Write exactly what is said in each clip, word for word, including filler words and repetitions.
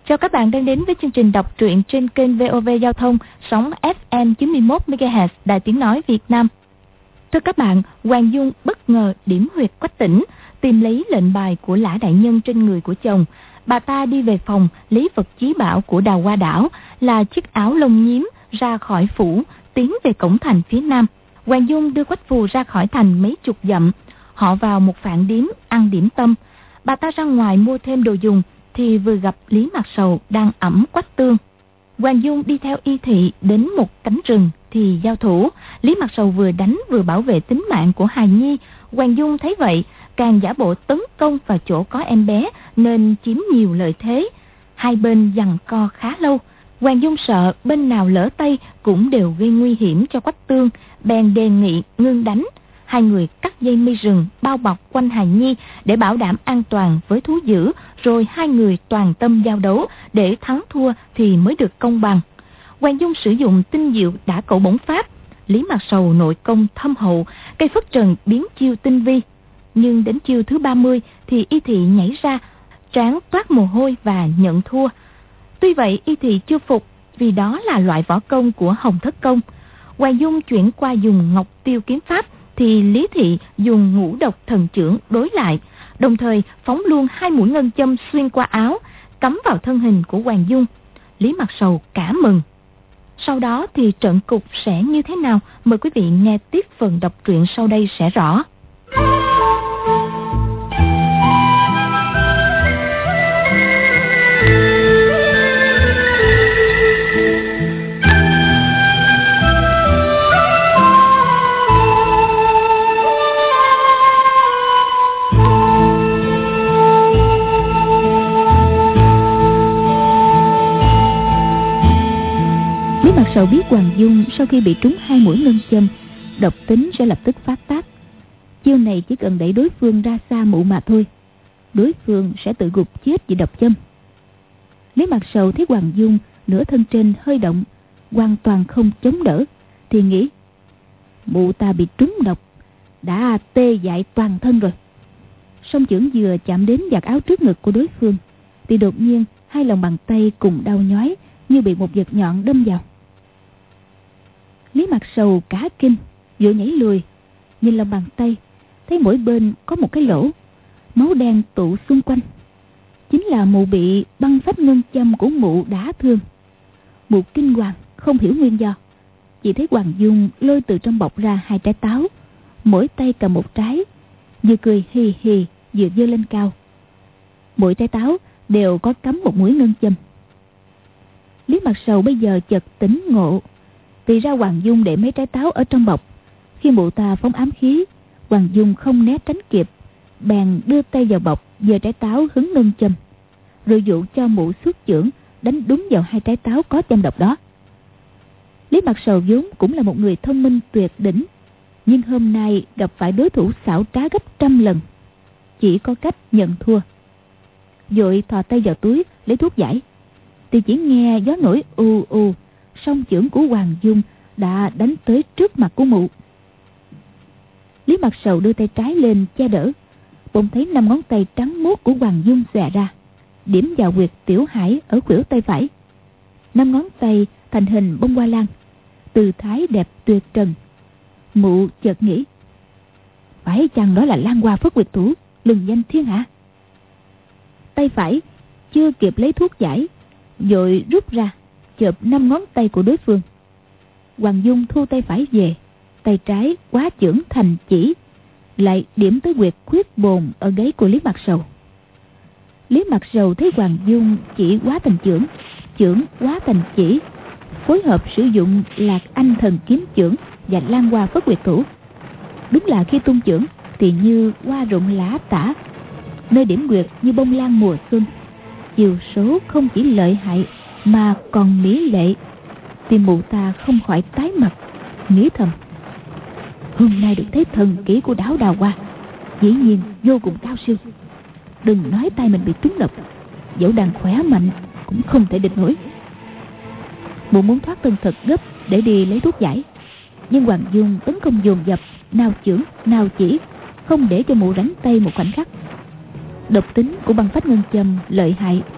Chào các bạn đang đến với chương trình đọc truyện trên kênh vê o vê Giao thông, sóng ép em chín mươi mốt mê ga héc Đài Tiếng Nói Việt Nam. Thưa các bạn, Hoàng Dung bất ngờ điểm huyệt Quách Tĩnh, tìm lấy lệnh bài của Lã đại nhân trên người của chồng. Bà ta đi về phòng lấy vật chí bảo của Đào Hoa Đảo là chiếc áo lông nhím, ra khỏi phủ, tiến về cổng thành phía nam. Hoàng Dung đưa Quách Phù ra khỏi thành mấy chục dặm. Họ vào một phạn điếm ăn điểm tâm. Bà ta ra ngoài mua thêm đồ dùng thì vừa gặp Lý Mạc Sầu đang ẵm Quách Tương. Hoàng Dung đi theo y thị đến một cánh rừng thì giao thủ. Lý Mạc Sầu vừa đánh vừa bảo vệ tính mạng của hài nhi. Hoàng Dung thấy vậy càng giả bộ tấn công vào chỗ có em bé nên chiếm nhiều lợi thế. Hai bên giằng co khá lâu. Hoàng Dung sợ bên nào lỡ tay cũng đều gây nguy hiểm cho Quách Tương, bèn đề nghị ngưng đánh. Hai người cắt dây mây rừng bao bọc quanh hài nhi để bảo đảm an toàn với thú dữ, rồi hai người toàn tâm giao đấu, để thắng thua thì mới được công bằng. Hoàng Dung sử dụng tinh diệu đả cẩu bổng pháp, Lý Mạc Sầu nội công thâm hậu, cây phất trần biến chiêu tinh vi. Nhưng đến chiêu thứ ba mươi thì y thị nhảy ra, trán toát mồ hôi và nhận thua. Tuy vậy y thị chưa phục, vì đó là loại võ công của Hồng Thất Công. Hoàng Dung chuyển qua dùng Ngọc Tiêu kiếm pháp thì Lý thị dùng Ngũ Độc Thần Chưởng đối lại, đồng thời phóng luôn hai mũi ngân châm xuyên qua áo, cắm vào thân hình của Hoàng Dung. Lý Mạc Sầu cả mừng. Sau đó thì trận cục sẽ như thế nào? Mời quý vị nghe tiếp phần đọc truyện sau đây sẽ rõ. Mạc Sầu biết Hoàng Dung sau khi bị trúng hai mũi ngân châm, độc tính sẽ lập tức phát tác. Chiêu này chỉ cần đẩy đối phương ra xa mụ mà thôi, đối phương sẽ tự gục chết vì độc châm. Lý Mạc Sầu thấy Hoàng Dung nửa thân trên hơi động, hoàn toàn không chống đỡ, thì nghĩ mụ ta bị trúng độc, đã tê dại toàn thân rồi. Song chưởng vừa chạm đến vạt áo trước ngực của đối phương thì đột nhiên hai lòng bàn tay cùng đau nhói như bị một vật nhọn đâm vào. Lý Mạc Sầu cả kinh, vội nhảy lùi, nhìn lòng bàn tay, thấy mỗi bên có một cái lỗ, máu đen tụ xung quanh. Chính là mụ bị băng phách ngân châm của mụ đả thương. Mụ kinh hoàng, không hiểu nguyên do. Chỉ thấy Hoàng Dung lôi từ trong bọc ra hai trái táo, mỗi tay cầm một trái, vừa cười hì hì vừa giơ lên cao. Mỗi trái táo đều có cắm một mũi ngân châm. Lý Mạc Sầu bây giờ chợt tỉnh ngộ, thì ra Hoàng Dung để mấy trái táo ở trong bọc. Khi mụ ta phóng ám khí, Hoàng Dung không né tránh kịp, bèn đưa tay vào bọc giơ trái táo hứng ngân châm, rồi dụ cho mụ xuất chưởng đánh đúng vào hai trái táo có châm độc đó. Lý Mạc Sầu vốn cũng là một người thông minh tuyệt đỉnh, nhưng hôm nay gặp phải đối thủ xảo trá gấp trăm lần, chỉ có cách nhận thua. Vội thò tay vào túi lấy thuốc giải, thì chỉ nghe gió nổi ù ù, song chưởng của Hoàng Dung đã đánh tới trước mặt của mụ. Lý Mạc Sầu đưa tay trái lên che đỡ, bỗng thấy năm ngón tay trắng muốt của Hoàng Dung xòe ra, điểm vào huyệt tiểu hải ở khuỷu tay phải. Năm ngón tay thành hình bông hoa lan, tư thái đẹp tuyệt trần. Mụ chợt nghĩ, phải chăng đó là Lan Hoa Phất Nguyệt Thủ, lừng danh thiên hạ? Tay phải chưa kịp lấy thuốc giải, vội rút ra chộp năm ngón tay của đối phương. Hoàng Dung thu tay phải về, tay trái quá chưởng thành chỉ, lại điểm tới huyệt khuyết bồn ở gáy của Lý Mạc Sầu. Lý Mạc Sầu thấy Hoàng Dung chỉ quá thành chưởng, chưởng quá thành chỉ, phối hợp sử dụng Lạc Anh Thần Kiếm Chưởng và Lan Hoa Phất Nguyệt Thủ. Đúng là khi tung chưởng thì như hoa rụng lá tả, nơi điểm huyệt như bông lan mùa xuân. Chiều số không chỉ lợi hại mà còn mỹ lệ, thì mụ ta không khỏi tái mặt, nghĩ thầm, hôm nay được thấy thần kỹ của Đáo Đào Hoa, dĩ nhiên vô cùng cao siêu. Đừng nói tay mình bị trúng độc, dẫu đang khỏe mạnh cũng không thể địch nổi. Mụ muốn thoát thân thật gấp để đi lấy thuốc giải, nhưng Hoàng Dung tấn công dồn dập, nào chưởng nào chỉ, không để cho mụ rảnh tay một khoảnh khắc. Độc tính của băng phách ngân châm lợi hại,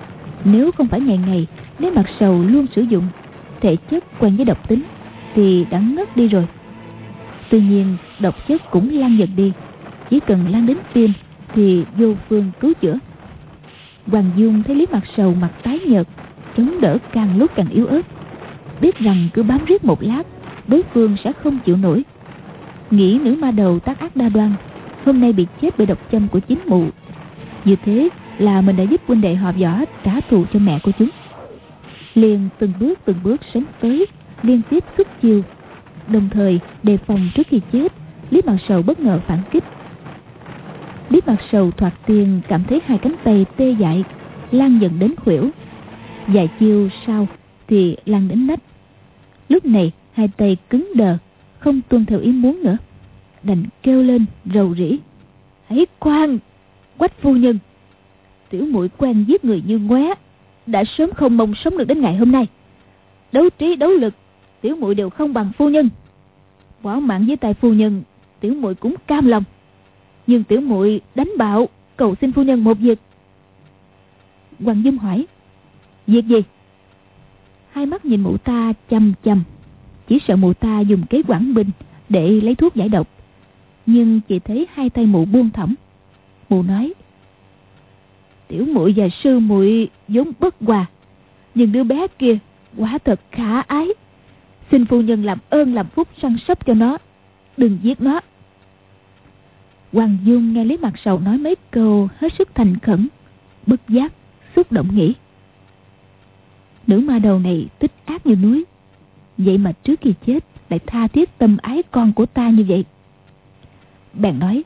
Nếu không phải ngày ngày Lý Mặt Sầu luôn sử dụng, thể chất quen với độc tính, thì đã ngất đi rồi. Tuy nhiên độc chất cũng lan dần đi, chỉ cần lan đến tim thì vô phương cứu chữa. Hoàng Dung thấy Lý Mặt Sầu mặt tái nhợt, chống đỡ càng lúc càng yếu ớt, biết rằng cứ bám riết một lát đối phương sẽ không chịu nổi. Nghĩ nữ ma đầu tác ác đa đoan, hôm nay bị chết bởi độc châm của chính mụ, như thế là mình đã giúp huynh đệ họ Võ trả thù cho mẹ của chúng. Liền từng bước từng bước sấn tới, liên tiếp xuất chiêu, đồng thời đề phòng trước khi chết Lý Mặt Sầu bất ngờ phản kích. Lý Mặt Sầu thoạt tiên cảm thấy hai cánh tay tê dại, lan dần đến khuỷu. Vài chiêu sau thì lan đến nách. Lúc này hai tay cứng đờ, không tuân theo ý muốn nữa, đành kêu lên rầu rĩ: "Hãy khoan, Quách phu nhân, tiểu muội quen giết người như ngoé, đã sớm không mong sống được đến ngày hôm nay. Đấu trí đấu lực, tiểu muội đều không bằng phu nhân. Bỏ mạng với tay phu nhân, tiểu muội cũng cam lòng. Nhưng tiểu muội đánh bạo, cầu xin phu nhân một việc." Hoàng Dung hỏi: "Việc gì?" Hai mắt nhìn mụ ta chăm chăm, chỉ sợ mụ ta dùng kế quảng binh để lấy thuốc giải độc. Nhưng chỉ thấy hai tay mụ buông thõng. Mụ nói: "Tiểu muội và sư muội vốn bất hòa, nhưng đứa bé kia quả thật khả ái. Xin phu nhân làm ơn làm phúc săn sóc cho nó, đừng giết nó." Hoàng Dung nghe Lý Mặt Sầu nói mấy câu hết sức thành khẩn, bất giác xúc động nghĩ: nữ ma đầu này tích ác như núi, vậy mà trước khi chết lại tha thiết tâm ái con của ta như vậy. Bèn nói: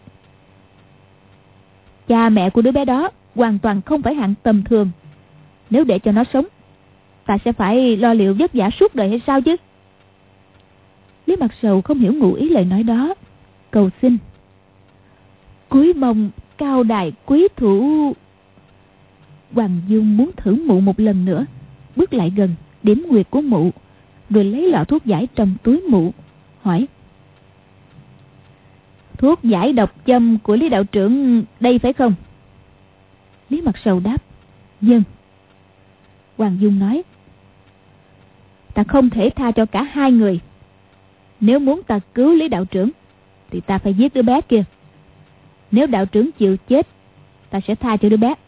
"Cha mẹ của đứa bé đó hoàn toàn không phải hạng tầm thường. Nếu để cho nó sống, ta sẽ phải lo liệu vất vả suốt đời hay sao chứ?" Lý Mặt Sầu không hiểu ngụ ý lời nói đó, cầu xin: "Cúi mong cao đài quý thủ." Hoàng Dung muốn thử mụ một lần nữa, bước lại gần điểm nguyệt của mụ, rồi lấy lọ thuốc giải trong túi mụ, hỏi: "Thuốc giải độc châm của Lý đạo trưởng đây phải không?" Lý Mặt Sầu đáp: "Vâng." Hoàng Dung nói: "Ta không thể tha cho cả hai người. Nếu muốn ta cứu Lý đạo trưởng thì ta phải giết đứa bé kia. Nếu đạo trưởng chịu chết, ta sẽ tha cho đứa bé."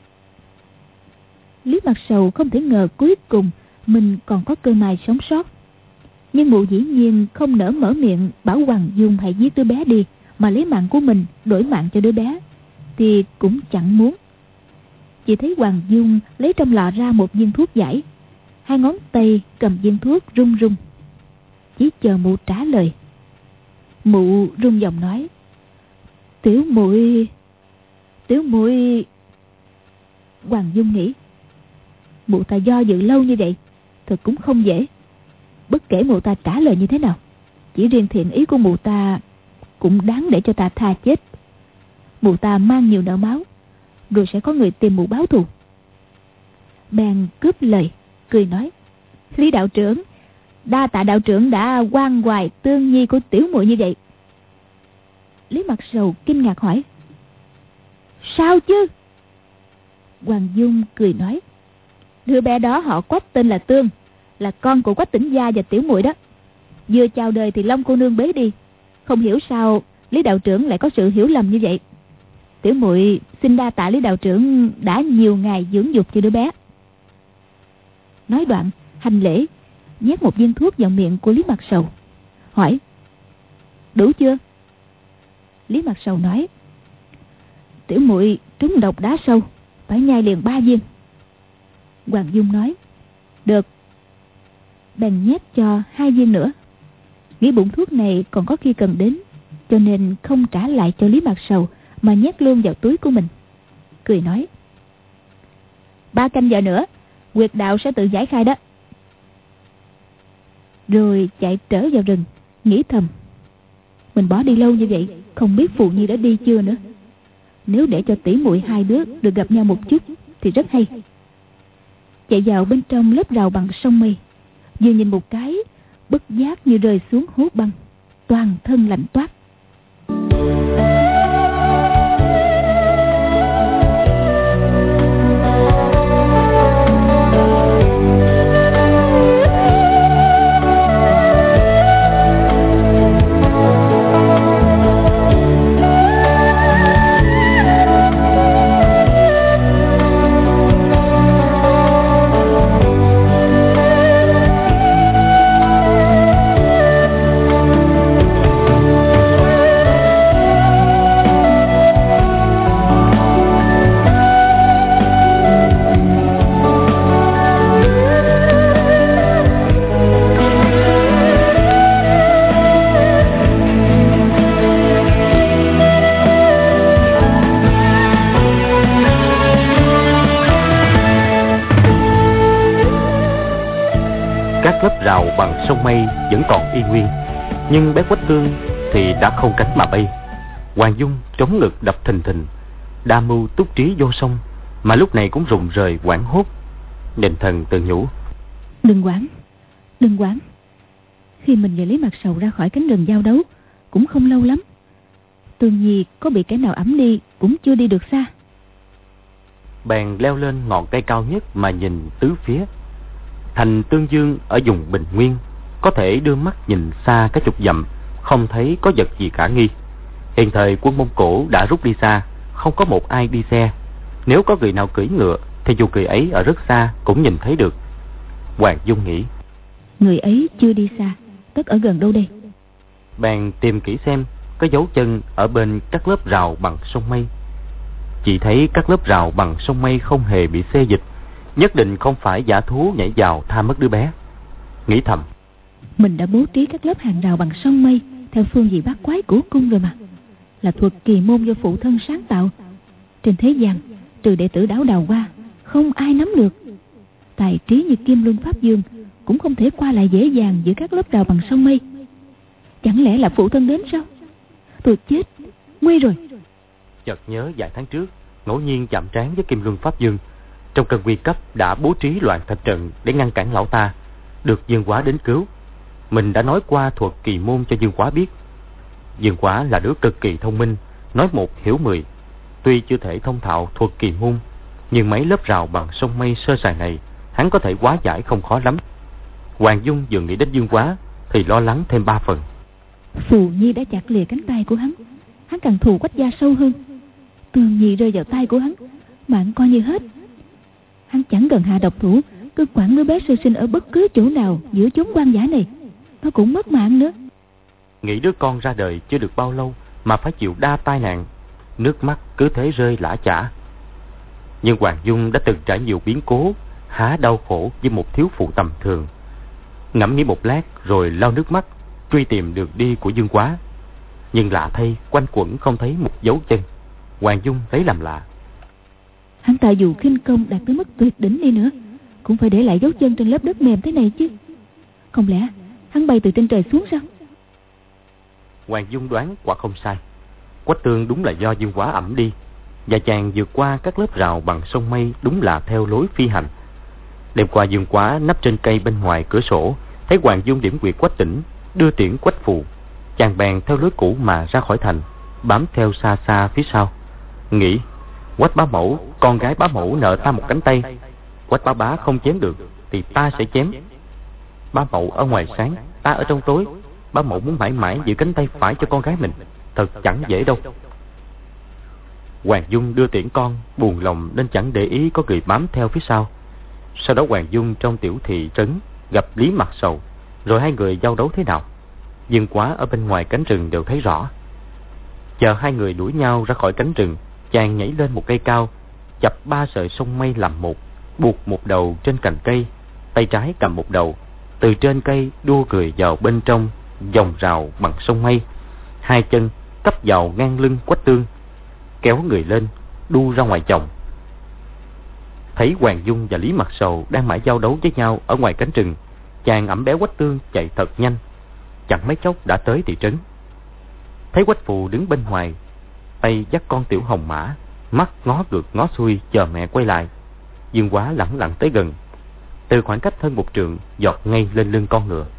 Lý Mặt Sầu không thể ngờ cuối cùng mình còn có cơ may sống sót. Nhưng mụ dĩ nhiên không nỡ mở miệng bảo Hoàng Dung hãy giết đứa bé đi, mà lấy mạng của mình đổi mạng cho đứa bé thì cũng chẳng muốn. Chỉ thấy Hoàng Dung lấy trong lọ ra một viên thuốc giải, hai ngón tay cầm viên thuốc run run, chỉ chờ mụ trả lời. Mụ run giọng nói: "Tiểu muội, tiểu muội." Hoàng Dung nghĩ: mụ ta do dự lâu như vậy thật cũng không dễ. Bất kể mụ ta trả lời như thế nào, chỉ riêng thiện ý của mụ ta cũng đáng để cho ta tha chết. Mụ ta mang nhiều nợ máu, rồi sẽ có người tìm mụ báo thù. Bèn cướp lời, cười nói: "Lý đạo trưởng, đa tạ đạo trưởng đã quan hoài tương nhi của tiểu muội như vậy." Lý Mặt Sầu kinh ngạc hỏi: "Sao chứ?" Hoàng Dung cười nói: "Đứa bé đó họ Quách tên là Tương, là con của Quách Tĩnh Gia và tiểu muội đó. Vừa chào đời thì Long cô nương bế đi, không hiểu sao Lý đạo trưởng lại có sự hiểu lầm như vậy. Tiểu muội xin đa tạ Lý đạo trưởng đã nhiều ngày dưỡng dục cho đứa bé." Nói đoạn hành lễ, nhét một viên thuốc vào miệng của Lý Mặt Sầu, hỏi: "Đủ chưa?" Lý Mặt Sầu nói: "Tiểu muội trúng độc đá sâu, phải nhai liền ba viên." Hoàng Dung nói: "Được." Bèn nhét cho hai viên nữa, nghĩ bụng thuốc này còn có khi cần đến, cho nên không trả lại cho Lý Mặt Sầu mà nhét luôn vào túi của mình, cười nói: "Ba canh giờ nữa huyệt đạo sẽ tự giải khai đó." Rồi chạy trở vào rừng, nghĩ thầm: mình bỏ đi lâu như vậy, không biết Phù Nhi đã đi chưa nữa. Nếu để cho tỷ muội hai đứa được gặp nhau một chút thì rất hay. Chạy vào bên trong lớp rào bằng sông mây, vừa nhìn một cái, bất giác như rơi xuống hố băng, toàn thân lạnh toát. các lớp rào bằng sông mây vẫn còn y nguyên, nhưng bé Quách Tương thì đã không cánh mà bay. Hoàng Dung chống ngực đập thình thình, đa mưu túc trí vô song, mà lúc này cũng rùng rời hoảng hốt. Định Thần tự nhủ: Đừng quản, đừng quản. Khi mình và Lý Mạc Sầu ra khỏi cánh rừng giao đấu cũng không lâu lắm. Tương Nhi có bị kẻ nào ẵm đi cũng chưa đi được xa. Bèn leo lên ngọn cây cao nhất mà nhìn tứ phía. Thành Tương Dương ở vùng bình nguyên, có thể đưa mắt nhìn xa cả chục dặm, không thấy có vật gì khả nghi. Hiện thời quân Mông Cổ đã rút đi xa, không có một ai đi xe. Nếu có người nào cưỡi ngựa thì dù người ấy ở rất xa cũng nhìn thấy được. Hoàng Dung nghĩ: Người ấy chưa đi xa, tất ở gần đâu đây? Bèn tìm kỹ xem có dấu chân ở bên các lớp rào bằng sông mây. Chỉ thấy các lớp rào bằng sông mây không hề bị xê dịch, nhất định không phải dã thú nhảy vào tha mất đứa bé. Nghĩ thầm: Mình đã bố trí các lớp hàng rào bằng sông mây theo phương vị bát quái của cung rồi mà. Là thuật kỳ môn do phụ thân sáng tạo. Trên thế gian trừ đệ tử Đảo Đào Hoa, không ai nắm được. Tài trí như Kim Luân Pháp Dương cũng không thể qua lại dễ dàng giữa các lớp rào bằng sông mây. Chẳng lẽ là phụ thân đến sao? Tôi chết, nguy rồi. Chợt nhớ vài tháng trước ngẫu nhiên chạm trán với Kim Luân Pháp Dương, trong cơn nguy cấp đã bố trí loạn thạch trận để ngăn cản lão ta, được Dương Quá đến cứu. Mình đã nói qua thuật kỳ môn cho Dương Quá biết. Dương Quá là đứa cực kỳ thông minh, nói một hiểu mười. Tuy chưa thể thông thạo thuật kỳ môn, nhưng mấy lớp rào bằng sông mây sơ sài này hắn có thể hóa giải không khó lắm. Hoàng Dung vừa nghĩ đến Dương Quá thì lo lắng thêm ba phần. Phù Nhi đã chặt lìa cánh tay của hắn, hắn càng thù Quách gia sâu hơn. Tương Nhi rơi vào tay của hắn, mạng coi như hết. Hắn chẳng cần hạ độc thủ, cứ quản đứa bé sơ sinh ở bất cứ chỗ nào giữa chốn hoang dã này, nó cũng mất mạng nữa. Nghĩ đứa con ra đời chưa được bao lâu mà phải chịu đa tai nạn, nước mắt cứ thế rơi lã chã. Nhưng Hoàng Dung đã từng trải nhiều biến cố, há đau khổ với một thiếu phụ tầm thường. Ngẫm nghĩ một lát rồi lau nước mắt, truy tìm đường đi của Dương Quá. Nhưng lạ thay, quanh quẩn không thấy một dấu chân. Hoàng Dung lấy làm lạ. Hắn ta dù khinh công đạt tới mức tuyệt đỉnh đi nữa, cũng phải để lại dấu chân trên lớp đất mềm thế này chứ. Không lẽ hắn bay từ trên trời xuống sao? Hoàng Dung đoán quả không sai. Quách Tương đúng là do Dương Quá ẵm đi, và chàng vượt qua các lớp rào bằng sông mây đúng là theo lối phi hành. Đêm qua Dương Quá nấp trên cây bên ngoài cửa sổ, thấy Hoàng Dung điểm quyệt Quách Tỉnh, đưa tiễn Quách Phù. Chàng bèn theo lối cũ mà ra khỏi thành, bám theo xa xa phía sau, nghĩ: Quách bá mẫu, con gái bá mẫu nợ ta một cánh tay, Quách bá bá không chém được thì ta sẽ chém. Bá mẫu ở ngoài sáng, ta ở trong tối. Bá mẫu muốn mãi mãi giữ cánh tay phải cho con gái mình, thật chẳng dễ đâu. Hoàng Dung đưa tiễn con, buồn lòng nên chẳng để ý có người bám theo phía sau. Sau đó Hoàng Dung trong tiểu thị trấn gặp Lý Mạc Sầu, rồi hai người giao đấu thế nào, Dương Quá ở bên ngoài cánh rừng đều thấy rõ. Chờ hai người đuổi nhau ra khỏi cánh rừng, chàng nhảy lên một cây cao, chập ba sợi sông mây làm một, buộc một đầu trên cành cây, tay trái cầm một đầu, từ trên cây đua người vào bên trong vòng rào bằng sông mây, hai chân cấp vào ngang lưng Quách Tương, kéo người lên đu ra ngoài chồng. Thấy Hoàng Dung và Lý Mạc Sầu đang mãi giao đấu với nhau ở ngoài cánh rừng, chàng ẵm bé Quách Tương chạy thật nhanh, chẳng mấy chốc đã tới thị trấn. Thấy Quách Phù đứng bên ngoài, tay dắt con tiểu hồng mã, mắt ngó ngược ngó xuôi chờ mẹ quay lại. Dương Quá lẳng lặng tới gần, từ khoảng cách hơn một trượng giọt ngay lên lưng con ngựa.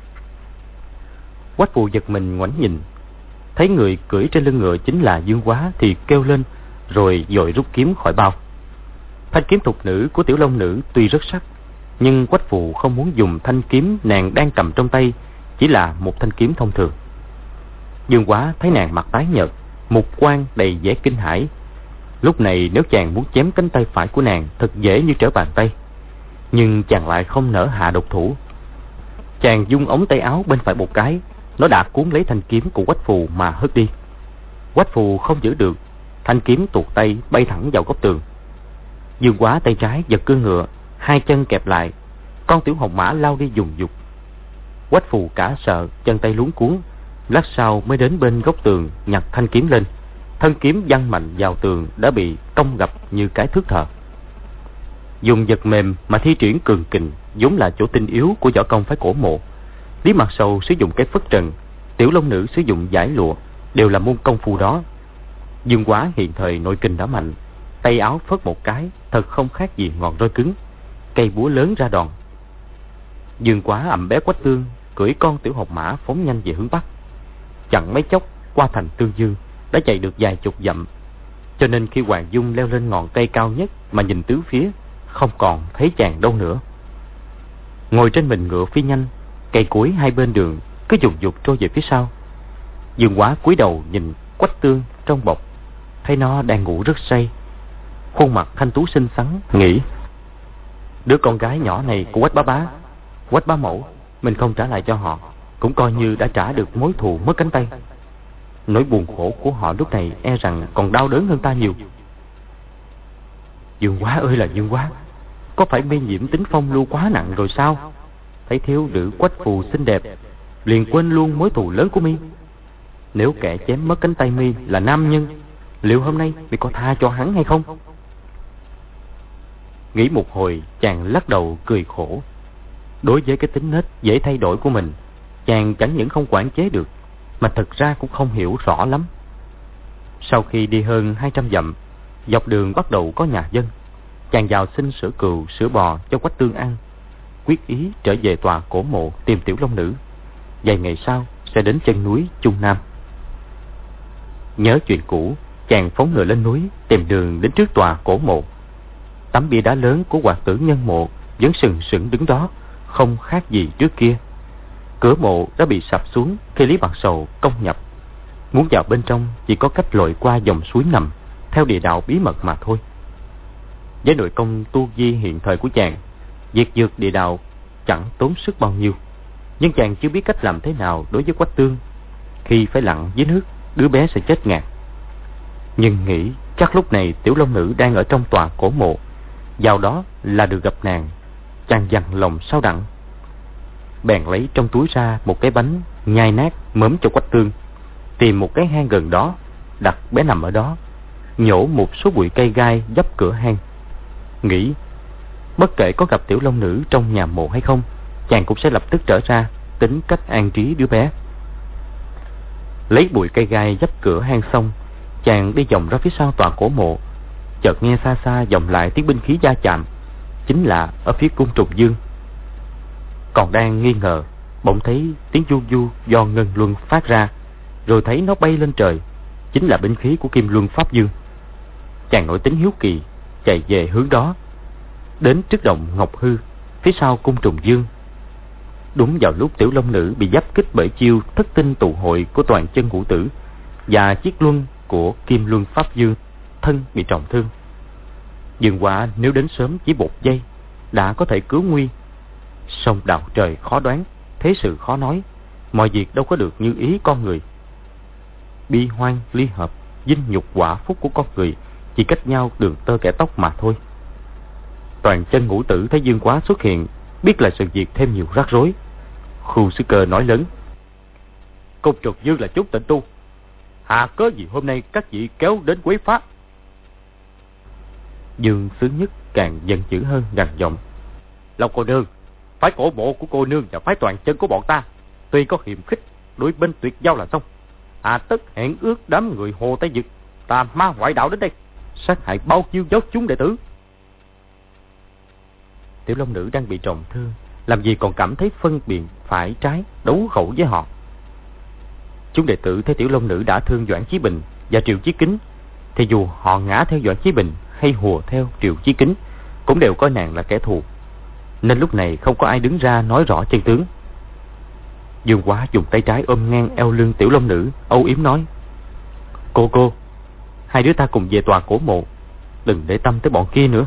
Quách Phù giật mình ngoảnh nhìn, thấy người cưỡi trên lưng ngựa chính là Dương Quá thì kêu lên, rồi vội rút kiếm khỏi bao. Thanh kiếm thục nữ của Tiểu Long Nữ tuy rất sắc, nhưng Quách Phù không muốn dùng thanh kiếm nàng đang cầm trong tay, chỉ là một thanh kiếm thông thường. Dương Quá thấy nàng mặt tái nhợt, mục quang đầy vẻ kinh hãi. Lúc này nếu chàng muốn chém cánh tay phải của nàng thật dễ như trở bàn tay, nhưng chàng lại không nỡ hạ độc thủ. Chàng vung ống tay áo bên phải một cái, nó đã cuốn lấy thanh kiếm của Quách Phù mà hất đi. Quách Phù không giữ được, thanh kiếm tuột tay bay thẳng vào góc tường. Dương Quá tay trái giật cương ngựa, hai chân kẹp lại, con tiểu hồng mã lao đi dùng dục. Quách Phù cả sợ, chân tay luống cuống, lát sau mới đến bên góc tường nhặt thanh kiếm lên. Thân kiếm văng mạnh vào tường đã bị cong gập như cái thước thợ. Dùng vật mềm mà thi triển cường kình, vốn là chỗ tinh yếu của võ công phái Cổ Mộ. Lý Mạc Sầu sử dụng cái phất trần, Tiểu Long Nữ sử dụng giải lụa, đều là môn công phu đó. Dương Quá hiện thời nội kình đã mạnh, tay áo phất một cái, thật không khác gì ngọn roi cứng, cây búa lớn ra đòn. Dương Quá ẵm bé Quách Tương cưỡi con tiểu hồng mã phóng nhanh về hướng bắc. Chẳng mấy chốc qua thành Tương Dương, đã chạy được vài chục dặm. Cho nên khi Hoàng Dung leo lên ngọn cây cao nhất mà nhìn tứ phía, không còn thấy chàng đâu nữa. Ngồi trên mình ngựa phi nhanh, cây cối hai bên đường cứ dùng dục trôi về phía sau. Dương Quá cúi đầu nhìn Quách Tương trong bọc, thấy nó đang ngủ rất say, khuôn mặt thanh tú xinh xắn, nghĩ: đứa con gái nhỏ này của Quách bá bá, Quách bá mẫu, mình không trả lại cho họ, cũng coi như đã trả được mối thù mất cánh tay. Nỗi buồn khổ của họ lúc này e rằng còn đau đớn hơn ta nhiều. Dương Quá ơi là Dương Quá, có phải mê nhiễm tính phong lưu quá nặng rồi sao? Thấy thiếu nữ Quách phù xinh đẹp, liền quên luôn mối thù lớn của mi. Nếu kẻ chém mất cánh tay mi là nam nhân, liệu hôm nay mi có tha cho hắn hay không? Nghĩ một hồi, chàng lắc đầu cười khổ. Đối với cái tính nết dễ thay đổi của mình, chàng chẳng những không quản chế được, mà thật ra cũng không hiểu rõ lắm. Sau khi đi hơn hai trăm dặm, dọc đường bắt đầu có nhà dân. Chàng vào xin sữa cừu, sữa bò cho Quách Tương ăn, quyết ý trở về tòa Cổ Mộ tìm Tiểu Long Nữ. Vài ngày sau sẽ đến chân núi Trung Nam. Nhớ chuyện cũ, chàng phóng ngựa lên núi, tìm đường đến trước tòa Cổ Mộ. Tấm bia đá lớn của Hoạt Tử Nhân Mộ vẫn sừng sững đứng đó, không khác gì trước kia. Cửa mộ đã bị sập xuống khi Lý Mạc Sầu công nhập. Muốn vào bên trong chỉ có cách lội qua dòng suối nằm theo địa đạo bí mật mà thôi. Với nội công tu vi hiện thời của chàng, việc vượt địa đạo chẳng tốn sức bao nhiêu. Nhưng chàng chưa biết cách làm thế nào đối với Quách Tương. Khi phải lặn dưới nước, đứa bé sẽ chết ngạt. Nhưng nghĩ chắc lúc này Tiểu Long Nữ đang ở trong tòa Cổ Mộ, vào đó là được gặp nàng. Chàng dằn lòng sao đặng, bèn lấy trong túi ra một cái bánh nhai nát mớm cho Quách Tương, tìm một cái hang gần đó, đặt bé nằm ở đó, nhổ một số bụi cây gai dấp cửa hang. Nghĩ bất kể có gặp Tiểu Long Nữ trong nhà mộ hay không, chàng cũng sẽ lập tức trở ra tính cách an trí đứa bé. Lấy bụi cây gai dấp cửa hang xong, chàng đi vòng ra phía sau tòa Cổ Mộ. Chợt nghe xa xa vọng lại tiếng binh khí va chạm, chính là ở phía cung Trùng Dương. Còn đang nghi ngờ, bỗng thấy tiếng du du do ngân luân phát ra, rồi thấy nó bay lên trời, chính là binh khí của Kim Luân Pháp Dương. Chàng nổi tính hiếu kỳ, chạy về hướng đó, đến trước động Ngọc Hư phía sau cung Trùng Dương. Đúng vào lúc Tiểu Long Nữ bị giáp kích bởi chiêu thất tinh tụ hội của Toàn Chân Ngũ Tử và chiếc luân của Kim Luân Pháp Dương, thân bị trọng thương. Dương Quá nếu đến sớm chỉ một giây đã có thể cứu nguy. Song đạo trời khó đoán, thế sự khó nói, mọi việc đâu có được như ý con người. Bi hoan ly hợp, vinh nhục quả phúc của con người chỉ cách nhau đường tơ kẻ tóc mà thôi. Toàn Chân Ngũ Tử thấy Dương Quá xuất hiện, biết là sự việc thêm nhiều rắc rối. Khu Sư Cơ nói lớn: Cung Trục Dương là chút tịnh tu, hà cớ gì hôm nay các vị kéo đến quấy phá? Dương Sứ Nhất càng giận dữ hơn, gằn giọng: Long cô nương, phái Cổ Mộ của cô nương và phái Toàn Chân của bọn ta tuy có hiềm khích, đối bên tuyệt giao là xong, à tất hẹn ước đám người Hồ Tây Dực tà ma ngoại đạo đến đây sát hại bao nhiêu giáo chúng đệ tử. Tiểu Long Nữ đang bị trọng thương, làm gì còn cảm thấy phân biệt phải trái, đấu khẩu với họ. Chúng đệ tử thấy Tiểu Long Nữ đã thương Doãn Chí Bình và Triệu Chí Kính, thì dù họ ngã theo Doãn Chí Bình hay hùa theo Triệu Chí Kính, cũng đều coi nàng là kẻ thù, nên lúc này không có ai đứng ra nói rõ chân tướng. Dương Quá dùng tay trái ôm ngang eo lưng Tiểu Long Nữ, âu yếm nói: Cô cô, hai đứa ta cùng về tòa Cổ Mộ, đừng để tâm tới bọn kia nữa.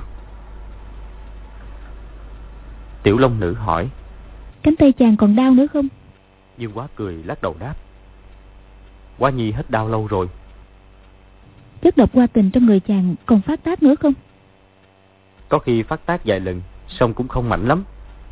Tiểu Long Nữ hỏi: Cánh tay chàng còn đau nữa không? Dương Quá cười lắc đầu đáp: Quá nhi hết đau lâu rồi. Chất độc hoa tình trong người chàng còn phát tác nữa không? Có khi phát tác vài lần, song cũng không mạnh lắm.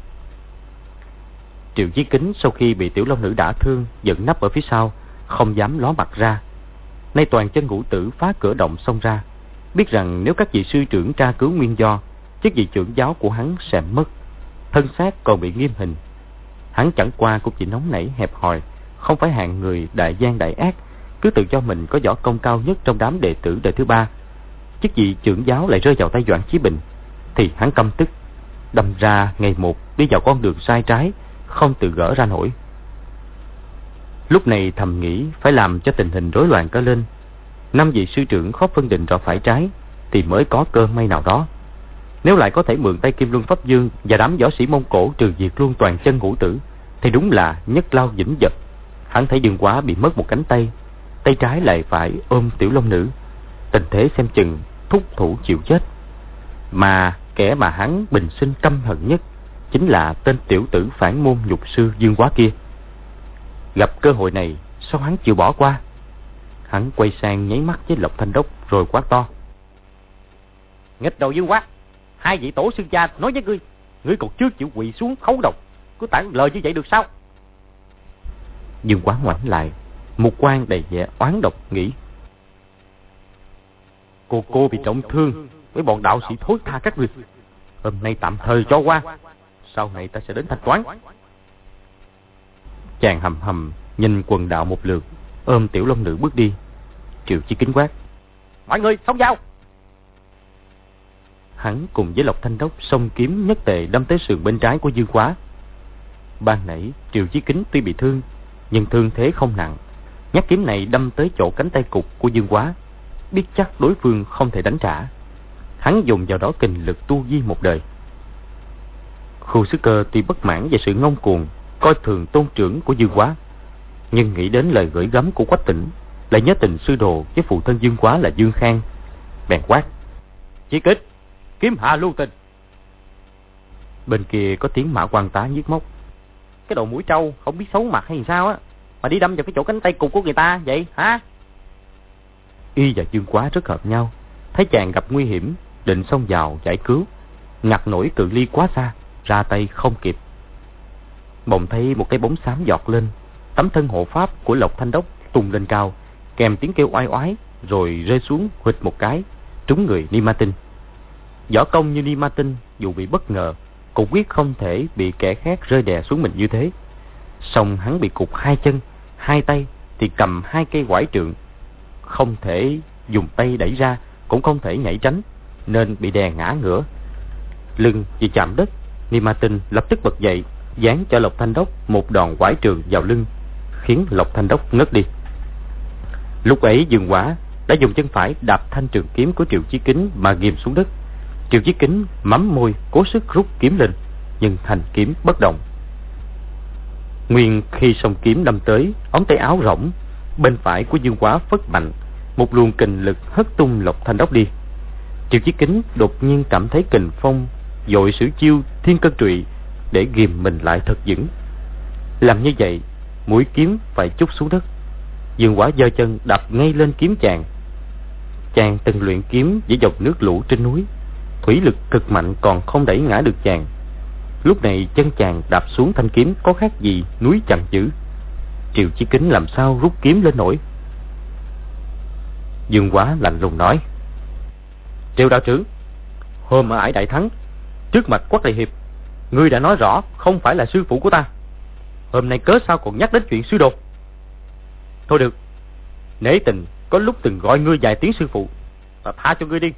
Triệu Chí Kính sau khi bị Tiểu Long Nữ đả thương, giận nấp ở phía sau, không dám ló mặt ra. Nay Toàn Chân Ngũ Tử phá cửa động xông ra, biết rằng nếu các vị sư trưởng tra cứu nguyên do, chức vị trưởng giáo của hắn sẽ mất. thân xác còn bị nghiêm hình. Hắn chẳng qua cũng chỉ nóng nảy hẹp hòi, không phải hạng người đại gian đại ác, cứ tự cho mình có võ công cao nhất trong đám đệ tử đời thứ ba. Chức vị trưởng giáo lại rơi vào tay Doãn Chí Bình, thì hắn căm tức, đâm ra ngày một đi vào con đường sai trái, không tự gỡ ra nổi. Lúc này thầm nghĩ phải làm cho tình hình rối loạn cả lên. Năm vị sư trưởng khó phân định rõ phải trái, thì mới có cơ may nào đó. Nếu lại có thể mượn tay Kim Luân Pháp Dương và đám võ sĩ Mông Cổ trừ diệt luôn toàn chân ngũ tử, thì đúng là nhất lao vĩnh vật. Hắn thấy Dương Quá bị mất một cánh tay, tay trái lại phải ôm Tiểu Long Nữ, tình thế xem chừng thúc thủ chịu chết. Mà kẻ mà hắn bình sinh căm hận nhất chính là tên tiểu tử phản môn nhục sư Dương Quá kia. Gặp cơ hội này, sao hắn chịu bỏ qua? Hắn quay sang nháy mắt với Lộc Thanh Đốc rồi quát to: "Nghịch đầu Dương Quá, hai vị tổ sư cha nói với ngươi, ngươi còn chưa chịu quỳ xuống khấu đầu, cứ tản lời như vậy được sao?" Dương Quá ngoảnh lại, một quan đầy vẻ oán độc nghĩ: Cô cô bị trọng thương, với bọn đạo sĩ thối tha các ngươi. Hôm nay tạm thời cho qua, sau này ta sẽ đến thanh toán. Chàng hầm hầm nhìn quần đạo một lượt, ôm Tiểu Long Nữ bước đi. Triệu Chí Kính quát: "Mọi người xông vào!" Hắn cùng với Lộc Thanh Đốc xông kiếm nhất tề đâm tới sườn bên trái của Dương Quá. Ban nãy Triệu Chí Kính tuy bị thương, nhưng thương thế không nặng. Nhát kiếm này đâm tới chỗ cánh tay cụt của Dương Quá, biết chắc đối phương không thể đánh trả. Hắn dùng vào đó kình lực tu vi một đời. Khu Xứ Cơ tuy bất mãn về sự ngông cuồng, coi thường tôn trưởng của Dương Quá, nhưng nghĩ đến lời gửi gắm của Quách Tỉnh, lại nhớ tình sư đồ với phụ thân Dương Quá là Dương Khang, bèn quát: "Chí Kích, kiếm hạ lưu tình!" Bên kia có tiếng Mã Quan Tá nhiếc móc: "Cái đầu mũi trâu không biết xấu mặt hay sao á, mà đi đâm vào cái chỗ cánh tay cụt của người ta vậy hả?" Y và Dương Quá rất hợp nhau, thấy chàng gặp nguy hiểm, định xông vào giải cứu, ngặt nổi cự ly quá xa, ra tay không kịp. Bỗng thấy một cái bóng xám giọt lên, tấm thân hộ pháp của Lộc Thanh Đốc tung lên cao, kèm tiếng kêu oai oái, rồi rơi xuống huỵch một cái, trúng người Ni Ma Tinh. Võ công như Ni Ma Tinh dù bị bất ngờ, cũng quyết không thể bị kẻ khác rơi đè xuống mình như thế. Song hắn bị cụt hai chân, hai tay thì cầm hai cây quải trượng, không thể dùng tay đẩy ra, cũng không thể nhảy tránh, nên bị đè ngã ngửa. Lưng chỉ chạm đất, Ni Ma Tinh lập tức bật dậy, giáng cho Lộc Thanh Đốc một đòn quải trường vào lưng, khiến Lộc Thanh Đốc ngất đi. Lúc ấy Dương Quá đã dùng chân phải đạp thanh trường kiếm của Triệu Chí Kính mà ghim xuống đất. Triệu Chí Kính mắm môi cố sức rút kiếm lên, nhưng thanh kiếm bất động. Nguyên khi song kiếm đâm tới, ống tay áo rỗng bên phải của Dương Quá phất mạnh, một luồng kình lực hất tung Lộc Thanh Đốc đi. Triệu Chí Kính đột nhiên cảm thấy kình phong, vội sử chiêu Thiên Cân Trụy để ghìm mình lại thật vững. Làm như vậy, mũi kiếm phải chúc xuống đất. Dương Quá giơ chân đạp ngay lên kiếm chàng. Chàng từng luyện kiếm với dòng nước lũ trên núi, thủy lực cực mạnh còn không đẩy ngã được chàng. Lúc này chân chàng đạp xuống thanh kiếm có khác gì núi chằng chữ. Triệu Chí Kính làm sao rút kiếm lên nổi. Dương Quá lạnh lùng nói: "Triệu đạo trưởng, hôm ở Ải Đại Thắng, trước mặt Quách đại hiệp, ngươi đã nói rõ không phải là sư phụ của ta. Hôm nay cớ sao còn nhắc đến chuyện sư đồ? Thôi được, nể tình có lúc từng gọi ngươi vài tiếng sư phụ, ta tha cho ngươi đi."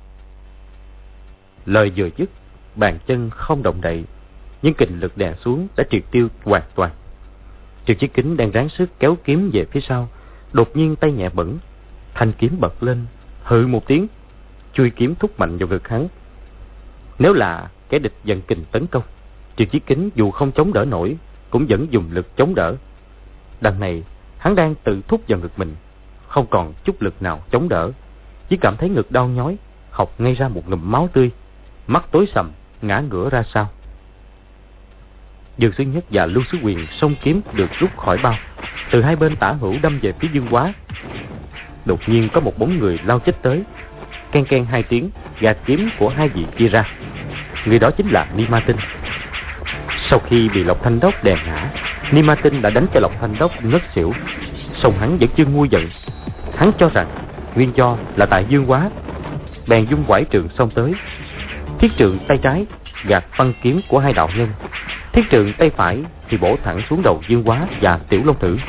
Lời vừa dứt, bàn chân không động đậy, nhưng kình lực đè xuống đã triệt tiêu hoàn toàn. Triệu Chí Kính đang ráng sức kéo kiếm về phía sau, đột nhiên tay nhẹ bẩn, thanh kiếm bật lên, hự một tiếng, chui kiếm thúc mạnh vào ngực hắn. Nếu là kẻ địch dần kình tấn công, Triệu Chí Kính dù không chống đỡ nổi, cũng vẫn dùng lực chống đỡ. Đằng này hắn đang tự thúc vào ngực mình, không còn chút lực nào chống đỡ, chỉ cảm thấy ngực đau nhói, học ngay ra một ngụm máu tươi, mắt tối sầm, ngã ngửa ra sau. Dương Xứ Nhất và Lưu Xứ Quyền xông kiếm được rút khỏi bao, từ hai bên tả hữu đâm về phía Dương Quá. Đột nhiên có một bóng người lao chết tới, ken ken hai tiếng, gạt kiếm của hai vị kia ra. Người đó chính là Ni Ma Tinh. Sau khi bị Lộc Thanh Đốc đè ngã, Ni Ma Tinh đã đánh cho Lộc Thanh Đốc ngất xỉu. Song hắn vẫn chưa nguôi giận. Hắn cho rằng nguyên do là tại Dương Quá, bèn dung quải trường xông tới. Thiết trượng tay trái gạt văn kiếm của hai đạo nhân. Thiết trượng tay phải thì bổ thẳng xuống đầu Dương Quá và Tiểu Long Nữ.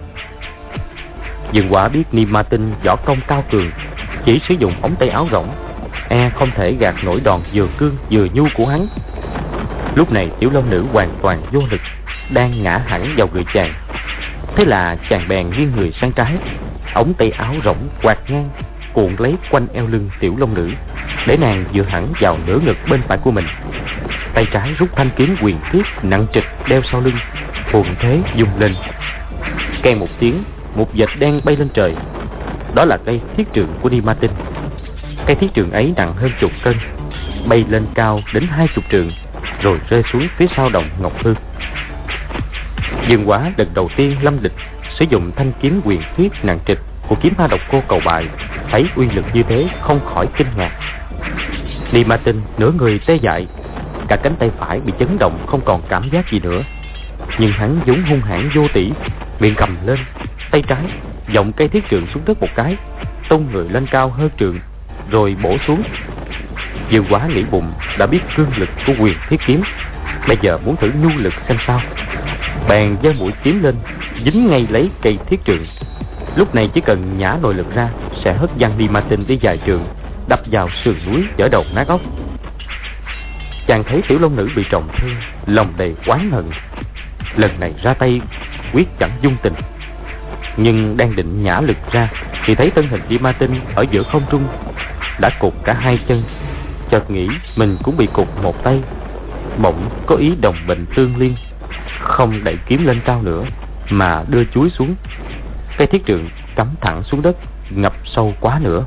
Dương Quá biết Ni Ma Tinh võ công cao cường, chỉ sử dụng ống tay áo rỗng, e không thể gạt nổi đòn vừa cương vừa nhu của hắn. Lúc này Tiểu Long Nữ hoàn toàn vô lực, đang ngã hẳn vào người chàng. Thế là chàng bèn nghiêng người sang trái, ống tay áo rỗng quạt ngang cuộn lấy quanh eo lưng Tiểu Long Nữ, để nàng dựa hẳn vào nửa ngực bên phải của mình. Tay trái rút thanh kiếm huyền thiết nặng trịch đeo sau lưng, thuận thế dùng lên. Keng một tiếng, một vệt đen bay lên trời. Đó là cây thiết trượng của Ni Ma Tinh. Cây thiết trượng ấy nặng hơn chục cân, bay lên cao đến hai chục trượng, rồi rơi xuống phía sau đồng Ngọc Hư. Dương Quá lần đầu tiên lâm địch sử dụng thanh kiếm huyền thiết nặng trịch của kiếm ma độc cô Cầu Bại, thấy uy lực như thế không khỏi kinh ngạc. Ni Ma Tinh nửa người tê dại, cả cánh tay phải bị chấn động không còn cảm giác gì nữa. Nhưng hắn vốn hung hãn vô tỷ, miệng cầm lên, tay trái vọng cây thiết trượng xuống đất một cái, tung người lên cao hơn trượng, rồi bổ xuống. Dương Quá nghĩ bụng đã biết cương lực của huyền thiết kiếm, bây giờ muốn thử nhu lực xem sao. Bèn giơ mũi kiếm lên, dính ngay lấy cây thiết trượng. Lúc này chỉ cần nhả nội lực ra, sẽ hất văng Ni Ma Tinh đi dài trượng, đập vào sườn núi vỡ đầu nát óc. Chàng thấy Tiểu Long Nữ bị trọng thương, lòng đầy oán hận, lần này ra tay quyết chẳng dung tình. Nhưng đang định nhả lực ra thì thấy thân hình Ni Ma Tinh ở giữa không trung đã cụt cả hai chân, chợt nghĩ mình cũng bị cụt một tay, bỗng có ý đồng bệnh tương liên, không đẩy kiếm lên cao nữa mà đưa chuối xuống. Cây thiết trượng cắm thẳng xuống đất, ngập sâu quá nữa.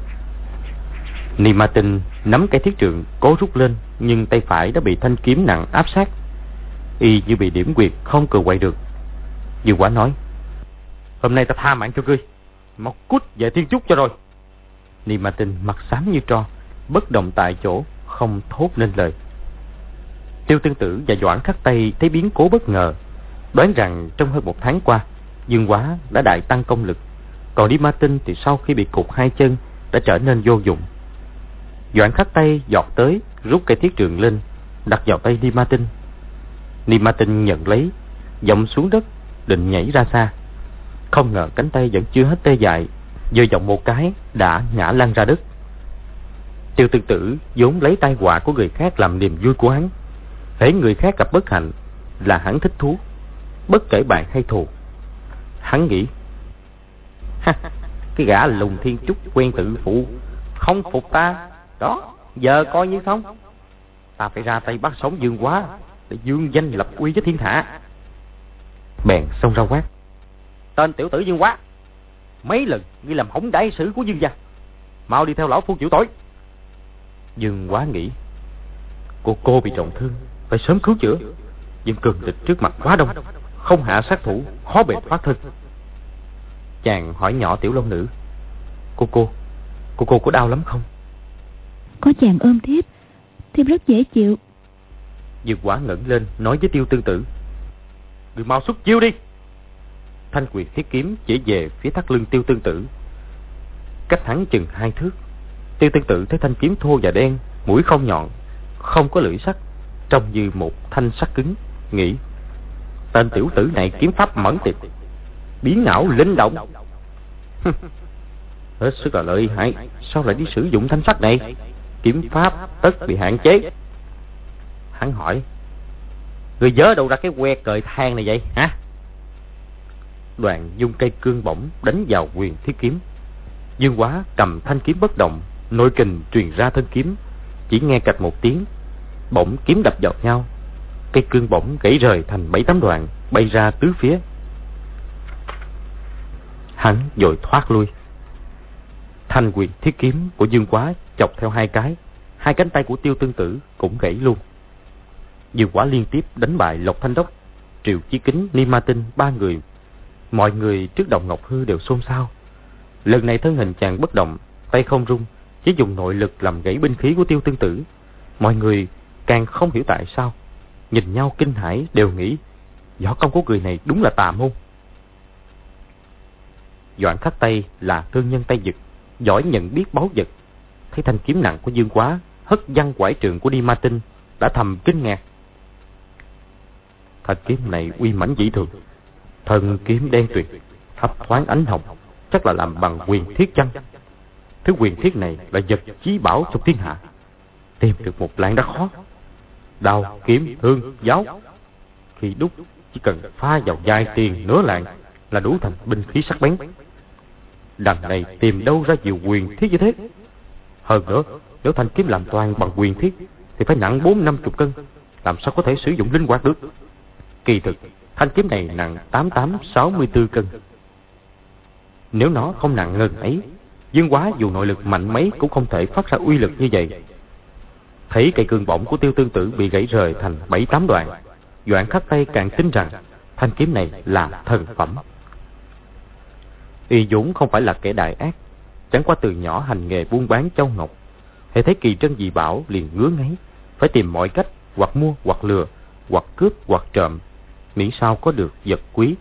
Ni Ma Tinh nắm cây thiết trượng cố rút lên, nhưng tay phải đã bị thanh kiếm nặng áp sát, y như bị điểm quyệt không cựa quậy được. Dương Quá nói: "Hôm nay ta tha mạng cho ngươi, mau cút về Thiên Trúc cho rồi." Ni Ma Tinh mặt xám như tro, bất động tại chỗ, không thốt nên lời. Tiêu Tương Tử và Doãn Khắc Tây thấy biến cố bất ngờ, đoán rằng trong hơn một tháng qua Dương Quá đã đại tăng công lực, còn Ni Ma Tinh thì sau khi bị cụt hai chân đã trở nên vô dụng. Doãn Khắc Tây giọt tới, rút cây thiết trượng lên, đặt vào tay Ni Ma Tinh. Ni Ma Tinh nhận lấy, vọng xuống đất, định nhảy ra xa. Không ngờ cánh tay vẫn chưa hết tê dại, vừa vọng một cái đã ngã lăn ra đất. Tiêu Tương Tử vốn lấy tai họa của người khác làm niềm vui của hắn. Hễ người khác gặp bất hạnh là hắn thích thú, bất kể bạn hay thù. Hắn nghĩ: cái gã lùng Thiên Trúc quen tự phụ, không phục ta, đó giờ coi như xong. Ta phải ra tay bắt sống Dương Quá để dương danh lập uy với thiên hạ. Bèn xông ra quát: "Tên tiểu tử Dương Quá, mấy lần ngươi làm hỏng đại sự của Dương gia, mau đi theo lão phu chịu tội." Dương Quá nghĩ: cô cô bị trọng thương, phải sớm cứu chữa, nhưng cường địch trước mặt quá đông, không hạ sát thủ khó bề thoát thân. Chàng hỏi nhỏ Tiểu Long Nữ: Cô cô, cô cô có đau lắm không? Có chàng ôm thiếp, thiếp rất dễ chịu. Dương Quá ngẩng lên nói với Tiêu Tương Tử: Người mau xuất chiêu đi. Thanh quyền thiết kiếm chỉ về phía thắt lưng Tiêu Tương Tử, cách hắn chừng hai thước. Tiêu Tương Tử thấy thanh kiếm thô và đen, mũi không nhọn, không có lưỡi sắc, trông như một thanh sắt cứng, nghĩ: tên tiểu tử này kiếm pháp mẫn tiệp, biến ảo linh động, hết sức là lợi hại. Sao lại đi sử dụng thanh sắt này? Kiếm pháp tất bị hạn chế. Hắn hỏi: Người dớ đâu ra cái que cời than này vậy hả? Đoàn dung cây cương bổng đánh vào quyền thiết kiếm. Dương Quá cầm thanh kiếm bất động, nội kình truyền ra thân kiếm, chỉ nghe cạch một tiếng, bổng kiếm đập vào nhau, cây cương bổng gãy rời thành bảy tám đoạn, bay ra tứ phía. Hắn vội thoát lui. Thanh quyền thiết kiếm của Dương Quá chọc theo hai cái, hai cánh tay của Tiêu Tương Tử cũng gãy luôn. Dương Quá liên tiếp đánh bại Lộc Thanh Đốc, Triệu Chí Kính, Ni Ma Tinh ba người. Mọi người trước Đồng Ngọc Hư đều xôn xao. Lần này thân hình chàng bất động, tay không rung, chỉ dùng nội lực làm gãy binh khí của Tiêu Tương Tử. Mọi người càng không hiểu tại sao, nhìn nhau kinh hãi, đều nghĩ võ công của người này đúng là tà môn. Doãn Khắc Tây là thương nhân Tây Dực, giỏi nhận biết báu vật, thấy thanh kiếm nặng của Dương Quá hất văng quải trường của Ni Ma Tinh, đã thầm kinh ngạc. Thanh kiếm này uy mãnh dị thường, thân kiếm đen tuyền, thấp thoáng ánh hồng, chắc là làm bằng huyền thiết chăng? Thứ huyền thiết này là vật chí bảo trong thiên hạ, tìm được một lạng đã khó. Đao, kiếm, thương, giáo, khi đúc chỉ cần pha vào vài tiền nửa lạng là đủ thành binh khí sắc bén. Đằng này tìm đâu ra nhiều huyền thiết như thế? Hơn nữa, nếu thanh kiếm làm toàn bằng huyền thiết thì phải nặng bốn năm chục cân, làm sao có thể sử dụng linh hoạt được? Kỳ thực, thanh kiếm này nặng tám tám sáu mươi tư cân. Nếu nó không nặng ngần ấy, Dương Quá dù nội lực mạnh mấy cũng không thể phát ra uy lực như vậy. Thấy cây cương bổng của Tiêu Tương Tử bị gãy rời thành bảy tám đoạn, Doãn Khắc Tây càng tin rằng thanh kiếm này là thần phẩm. Y vốn không phải là kẻ đại ác, chẳng qua từ nhỏ hành nghề buôn bán châu ngọc, hễ thấy kỳ trân dị bảo liền ngứa ngáy, phải tìm mọi cách hoặc mua hoặc lừa, hoặc cướp hoặc trộm, miễn sao có được vật quý.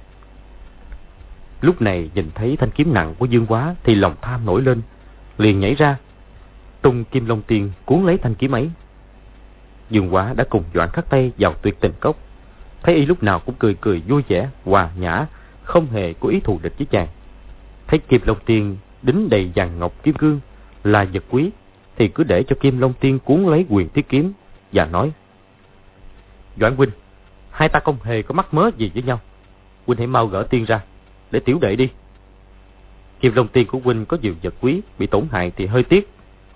Lúc này nhìn thấy thanh kiếm nặng của Dương Quá thì lòng tham nổi lên, liền nhảy ra tung Kim Long Tiên cuốn lấy thanh kiếm ấy. Dương Quá đã cùng Doãn Khắc Tây vào tuyệt tình cốc, thấy y lúc nào cũng cười cười vui vẻ, hòa nhã, không hề có ý thù địch với chàng. Thấy Kim Long Tiên đính đầy vàng ngọc kim cương là vật quý, thì cứ để cho Kim Long Tiên cuốn lấy huyền thiết kiếm và nói: Doãn huynh, hai ta không hề có mắc mớ gì với nhau, huynh hãy mau gỡ tiên ra để tiểu đệ đi. Kim Long Tiên của huynh có nhiều vật quý, bị tổn hại thì hơi tiếc.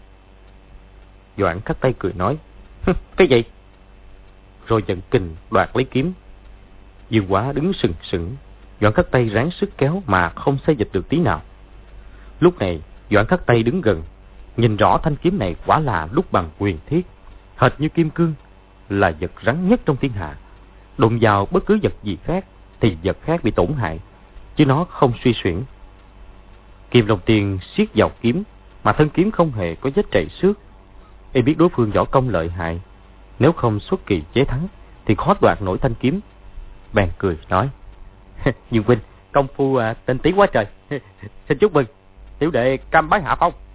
Doãn Khắc Tây cười nói: Cái gì? Rồi giận kình đoạt lấy kiếm. Dương Quá đứng sừng sững, Doãn Khắc Tây ráng sức kéo mà không xê dịch được tí nào. Lúc này Doãn Khắc Tây đứng gần, nhìn rõ thanh kiếm này quả là đúc bằng huyền thiết, hệt như kim cương, là vật rắn nhất trong thiên hạ. Đụng vào bất cứ vật gì khác thì vật khác bị tổn hại, chứ nó không suy xuyển. Kim Long Tiên siết vào kiếm, mà thân kiếm không hề có vết trầy xước. Y biết đối phương võ công lợi hại, nếu không xuất kỳ chế thắng thì khó đoạt nổi thanh kiếm. Bèn cười nói: Dương huynh công phu à, tinh tí quá trời. Xin chúc mừng, tiểu đệ cam bái hạ phong.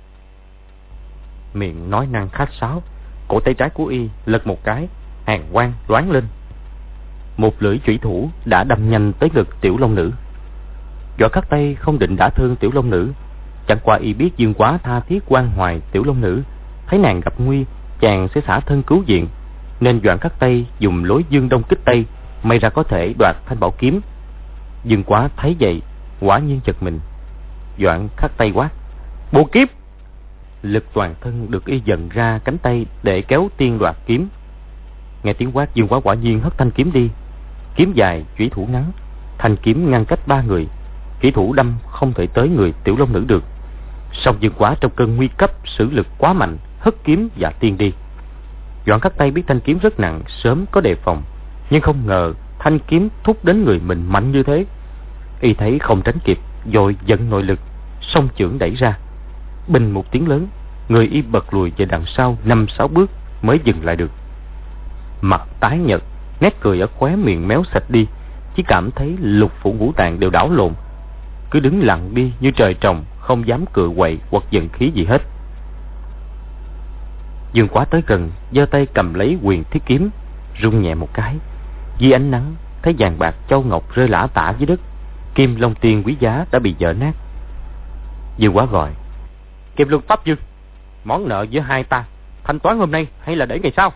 Miệng nói năng khách sáo, cổ tay trái của y lật một cái, hàn quang loáng lên, một lưỡi chủy thủ đã đâm nhanh tới ngực Tiểu Long Nữ. Doãn Khắc Tây không định đả thương Tiểu Long Nữ, chẳng qua y biết Dương Quá tha thiết quan hoài Tiểu Long Nữ, thấy nàng gặp nguy chàng sẽ xả thân cứu viện, nên Doãn Khắc Tây dùng lối dương đông kích tây, may ra có thể đoạt thanh bảo kiếm. Dương Quá thấy vậy quả nhiên chật mình. Doãn Khắc Tây quát: Bộ kiếp! Lực toàn thân được y dần ra cánh tay để kéo tiên đoạt kiếm. Nghe tiếng quát, Dương Quá quả nhiên hất thanh kiếm đi. Kiếm dài, chủy thủ ngắn, thanh kiếm ngăn cách ba người, chủy thủ đâm không thể tới người Tiểu Long Nữ được. Song Dương Quá trong cơn nguy cấp sử lực quá mạnh, hất kiếm và tiên đi. Doãn Khắc Tây biết thanh kiếm rất nặng, sớm có đề phòng, nhưng không ngờ thanh kiếm thúc đến người mình mạnh như thế. Y thấy không tránh kịp, vội vận nội lực, song chưởng đẩy ra. Bình một tiếng lớn, người y bật lùi về đằng sau năm sáu bước mới dừng lại được. Mặt tái nhợt, nét cười ở khóe miệng méo sạch đi, chỉ cảm thấy lục phủ ngũ tạng đều đảo lộn, cứ đứng lặng đi như trời trồng, không dám cựa quậy hoặc giận khí gì hết. Dương Quá tới gần, giơ tay cầm lấy huyền thiết kiếm, rung nhẹ một cái, dưới ánh nắng thấy vàng bạc châu ngọc rơi lả tả dưới đất. Kim Long Tiên quý giá đã bị vỡ nát. Dương Quá gọi: Kim Luân Pháp Dương, món nợ giữa hai ta thanh toán hôm nay hay là để ngày sau?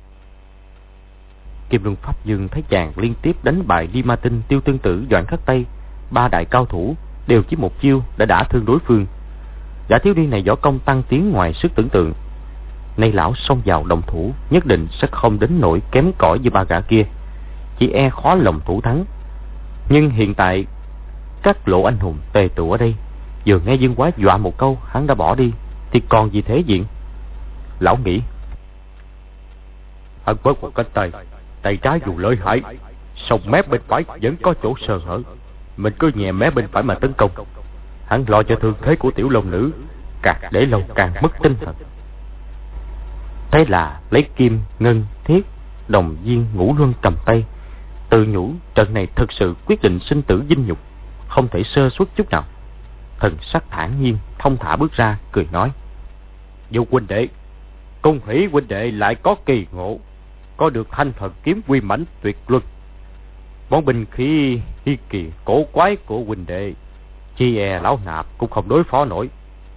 Kim Luân Pháp Dương thấy chàng liên tiếp đánh bại Đi Ma Tinh, Tiêu Tương Tử, Doãn Khắc Tây, ba đại cao thủ đều chỉ một chiêu đã đả thương đối phương. Gã thiếu niên này võ công tăng tiến ngoài sức tưởng tượng. Nay lão xông vào đồng thủ nhất định sẽ không đến nỗi kém cỏi như ba gã kia, chỉ e khó lòng thủ thắng. Nhưng hiện tại các lộ anh hùng tề tụ ở đây, vừa nghe Dương Quá dọa một câu hắn đã bỏ đi thì còn gì thế diện. Lão nghĩ: hắn bớt một cánh tay, tay trái dù lợi hại, song mép bên phải vẫn có chỗ sơ hở, mình cứ nhẹ mé bên phải mà tấn công. Hắn lo cho thương thế của Tiểu Long Nữ, càng để lâu càng mất tinh thần. Thế là lấy kim, ngân, thiết, đồng viên, ngũ luân cầm tay, tự nhủ trận này thực sự quyết định sinh tử dinh nhục, không thể sơ suất chút nào. Thần sắc thản nhiên, thông thả bước ra, cười nói: Du huynh đệ, Cung Hỷ huynh đệ lại có kỳ ngộ. có được thanh thần kiếm quy mãnh tuyệt luân. Món binh khí hi kỳ cổ quái của huynh đệ, chi e lão nạp cũng không đối phó nổi.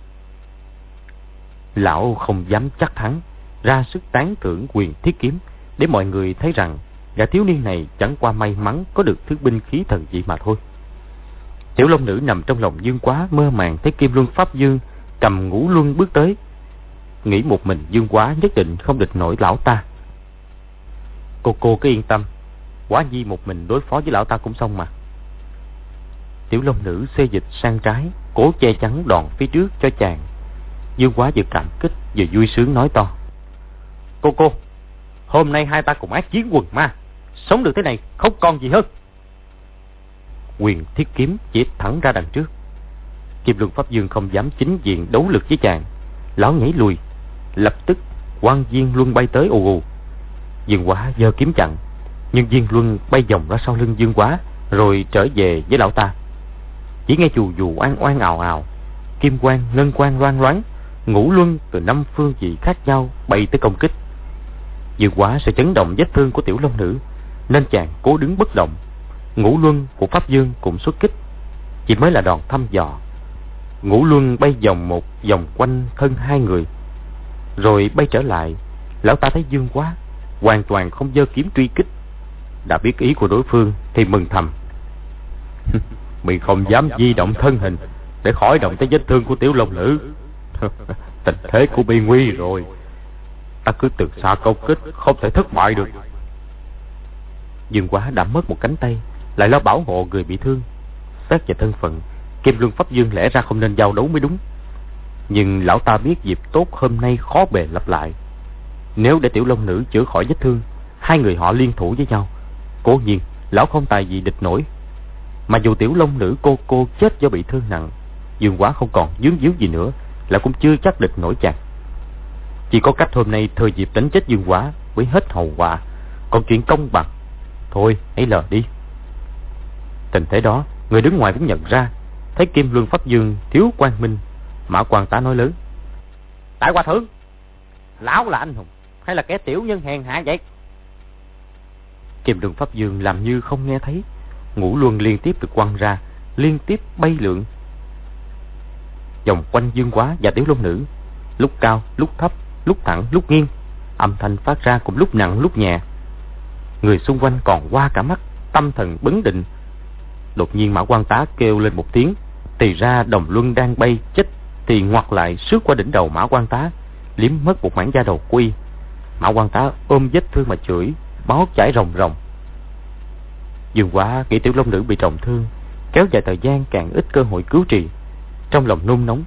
Lão không dám chắc thắng, ra sức tán thưởng Quyền Thiết Kiếm, để mọi người thấy rằng gã thiếu niên này chẳng qua may mắn có được thứ binh khí thần dị mà thôi. Tiểu Long Nữ nằm trong lòng Dương Quá, mơ màng thấy Kim Luân Pháp Dương cầm Ngũ Luân bước tới, nghĩ một mình Dương Quá nhất định không địch nổi lão ta. Cô cô cứ yên tâm, Quá Nhi một mình đối phó với lão ta cũng xong mà. Tiểu Long Nữ xê dịch sang trái, cố che chắn đòn phía trước cho chàng. Dương Quá vừa cảm kích vừa vui sướng nói to: Cô cô, hôm nay hai ta cùng ác chiến quần ma, sống được thế này không còn gì hơn. Quyền Thiết Kiếm chỉ thẳng ra đằng trước. Kim Luân Pháp Dương không dám chính diện đấu lực với chàng, lão nhảy lùi, lập tức quang viên luân bay tới ù ù. Dương Quá giơ kiếm chặn, nhưng viên luân bay vòng ra sau lưng Dương Quá, rồi trở về với lão ta. Chỉ nghe chù dù oan oan ào ào, kim quang ngân quang loang loáng, ngũ luân từ năm phương vị khác nhau bay tới công kích. Dương Quá sẽ chấn động vết thương của Tiểu Long Nữ, nên chàng cố đứng bất động. Ngũ luân của Pháp Dương cũng xuất kích, chỉ mới là đòn thăm dò. Ngũ luân bay vòng một vòng quanh thân hai người, rồi bay trở lại. Lão ta thấy Dương Quá hoàn toàn không giơ kiếm truy kích, đã biết ý của đối phương thì mừng thầm: Mình không dám di động thân hình để khỏi động tới vết thương của Tiểu Long Nữ. Tình thế của bi nguy rồi, ta cứ từ xa công kích không thể thất bại được. Dương Quá đã mất một cánh tay, lại lo bảo hộ người bị thương. Xét về thân phận, Kim Luân Pháp Dương lẽ ra không nên giao đấu mới đúng, nhưng lão ta biết dịp tốt hôm nay khó bề lặp lại. Nếu để Tiểu Long Nữ chữa khỏi vết thương, hai người họ liên thủ với nhau, cố nhiên lão không tài gì địch nổi. Mà dù Tiểu Long Nữ cô cô chết do bị thương nặng, Dương Quá không còn dướng díu gì nữa, lão cũng chưa chắc địch nổi chàng. Chỉ có cách hôm nay thừa dịp đánh chết Dương Quá với hết hậu quả, còn chuyện công bằng thôi hãy lờ đi. Tình thế đó, người đứng ngoài cũng nhận ra. Thấy Kim Luân Pháp Dương thiếu quang minh, Mã Quan Tá nói lớn: Đại Hòa Thượng, lão là anh hùng hay là kẻ tiểu nhân hèn hạ vậy? Kim Luân Pháp Dương làm như không nghe thấy. Ngũ luân liên tiếp được quăng ra, liên tiếp bay lượn vòng quanh Dương Quá và Tiểu Long Nữ, lúc cao lúc thấp, lúc thẳng lúc nghiêng, âm thanh phát ra cùng lúc nặng lúc nhẹ. Người xung quanh còn qua cả mắt, tâm thần bấn định. Đột nhiên Mã Quan Tá kêu lên một tiếng, thì ra đồng luân đang bay chết thì ngoặt lại sướt qua đỉnh đầu Mã Quan Tá, liếm mất một mảng da đầu quy. Mã Quan Tá ôm vết thương mà chửi, máu chảy ròng ròng. Dương Quá nghĩ Tiểu Long Nữ bị trọng thương, kéo dài thời gian càng ít cơ hội cứu trị, trong lòng nôn nóng.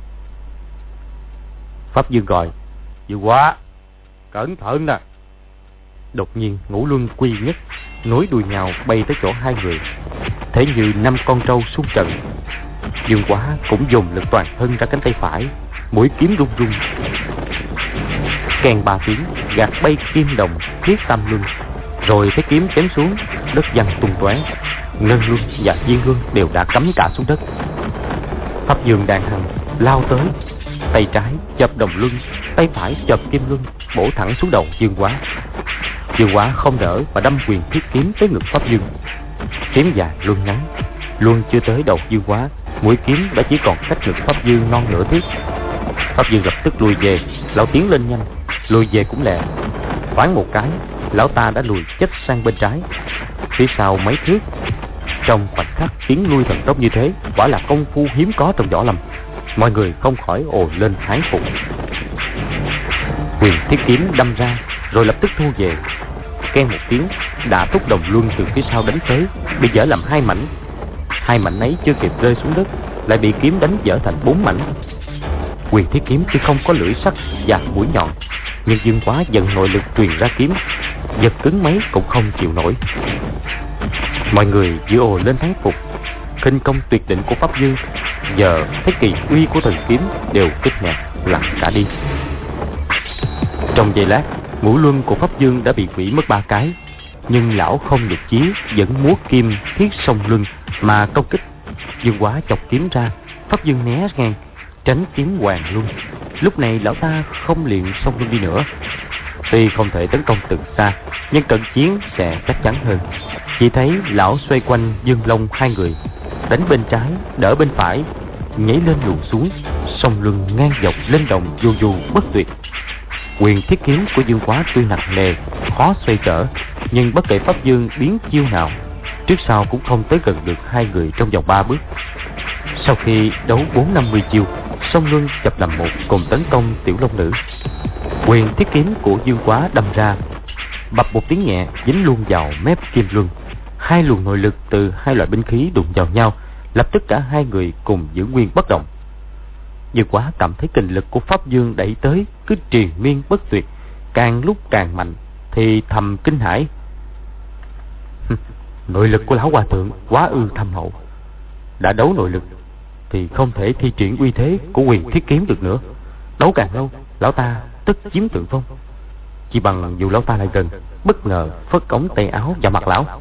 Pháp Dương gọi: Dương Quá, cẩn thận nè. Đột nhiên ngũ luân quy nhất nối đuôi nhau bay tới chỗ hai người, thế như năm con trâu xung trận. Dương Quá cũng dùng lực toàn thân ra cánh tay phải, mũi kiếm rung rung. Kèn ba tiếng gạt bay kim đồng thiết tam luân, rồi thấy kiếm chém xuống, đất văng tung tóe. Ngân luân và viên luân đều đã cắm cả xuống đất. Pháp Dương đàn hằng lao tới, tay trái chộp đồng luân, tay phải chộp kim luân, bổ thẳng xuống đầu Dương Quá. Dương Quá không đỡ mà đâm Quyền Thiết Kiếm tới ngực Pháp Dương. Kiếm dài luân ngắn, luân chưa tới đầu Dương Quá, mũi kiếm đã chỉ còn cách ngực Pháp Dương non nửa thước. Pháp Dương lập tức lùi về, lão tiến lên nhanh, lùi về cũng lẹ. Thoáng một cái, lão ta đã lùi chết sang bên trái, phía sau mấy thước. Trong khoảnh khắc tiến lui thần tốc như thế, quả là công phu hiếm có trong võ lâm. Mọi người không khỏi ồ lên thán phục. Quyền Thiết Kiếm đâm ra, rồi lập tức thu về. Keng một tiếng, đã thúc đồng luân từ phía sau đánh tới, bị vỡ làm hai mảnh. Hai mảnh ấy chưa kịp rơi xuống đất, lại bị kiếm đánh vỡ thành bốn mảnh. Quyền Thiết Kiếm tuy không có lưỡi sắc và mũi nhọn, nhưng Dương Quá dần nội lực truyền ra kiếm, vật cứng mấy cũng không chịu nổi. Mọi người chỉ ồ lên thán phục. Khinh công tuyệt định của Pháp Dương giờ thấy kỳ uy của thần kiếm đều kích nhạt lặng cả đi. Trong giây lát, ngũ luân của Pháp Dương đã bị hủy mất ba cái, nhưng lão không nhục chí, vẫn múa kim thiết song luân mà công kích. Dương Quá chọc kiếm ra, Pháp Dương né ngang, tránh kiếm hoàng luân. Lúc này lão ta không liền song luân đi nữa. Tuy không thể tấn công từ xa, nhưng cận chiến sẽ chắc chắn hơn. Chỉ thấy lão xoay quanh Dương Long hai người, đánh bên trái đỡ bên phải, nhảy lên luồn xuống, song luân ngang dọc lên đồng dù dù bất tuyệt. Quyền thiết kiếm của Dương Quá tuy nặng nề, khó xoay trở, nhưng bất kể Pháp Dương biến chiêu nào, trước sau cũng không tới gần được hai người trong vòng ba bước. Sau khi đấu bốn năm mươi chiêu, song luân chập làm một cùng tấn công Tiểu Long Nữ. Quyền thiết kiếm của Dương Quá đâm ra, bập một tiếng nhẹ dính luôn vào mép kim luân. Hai luồng nội lực từ hai loại binh khí đụng vào nhau, lập tức cả hai người cùng giữ nguyên bất động. Dương Quá cảm thấy kình lực của Pháp Dương đẩy tới cứ triền miên bất tuyệt, càng lúc càng mạnh, thì thầm kinh hãi. Nội lực của lão hòa thượng quá ư thâm hậu. Đã đấu nội lực thì không thể thi triển uy thế của quyền thiết kiếm được nữa. Đấu càng lâu, lão ta tất chiếm thượng phong. Chỉ bằng dù lão ta lại gần, bất ngờ phất ống tay áo vào mặt lão,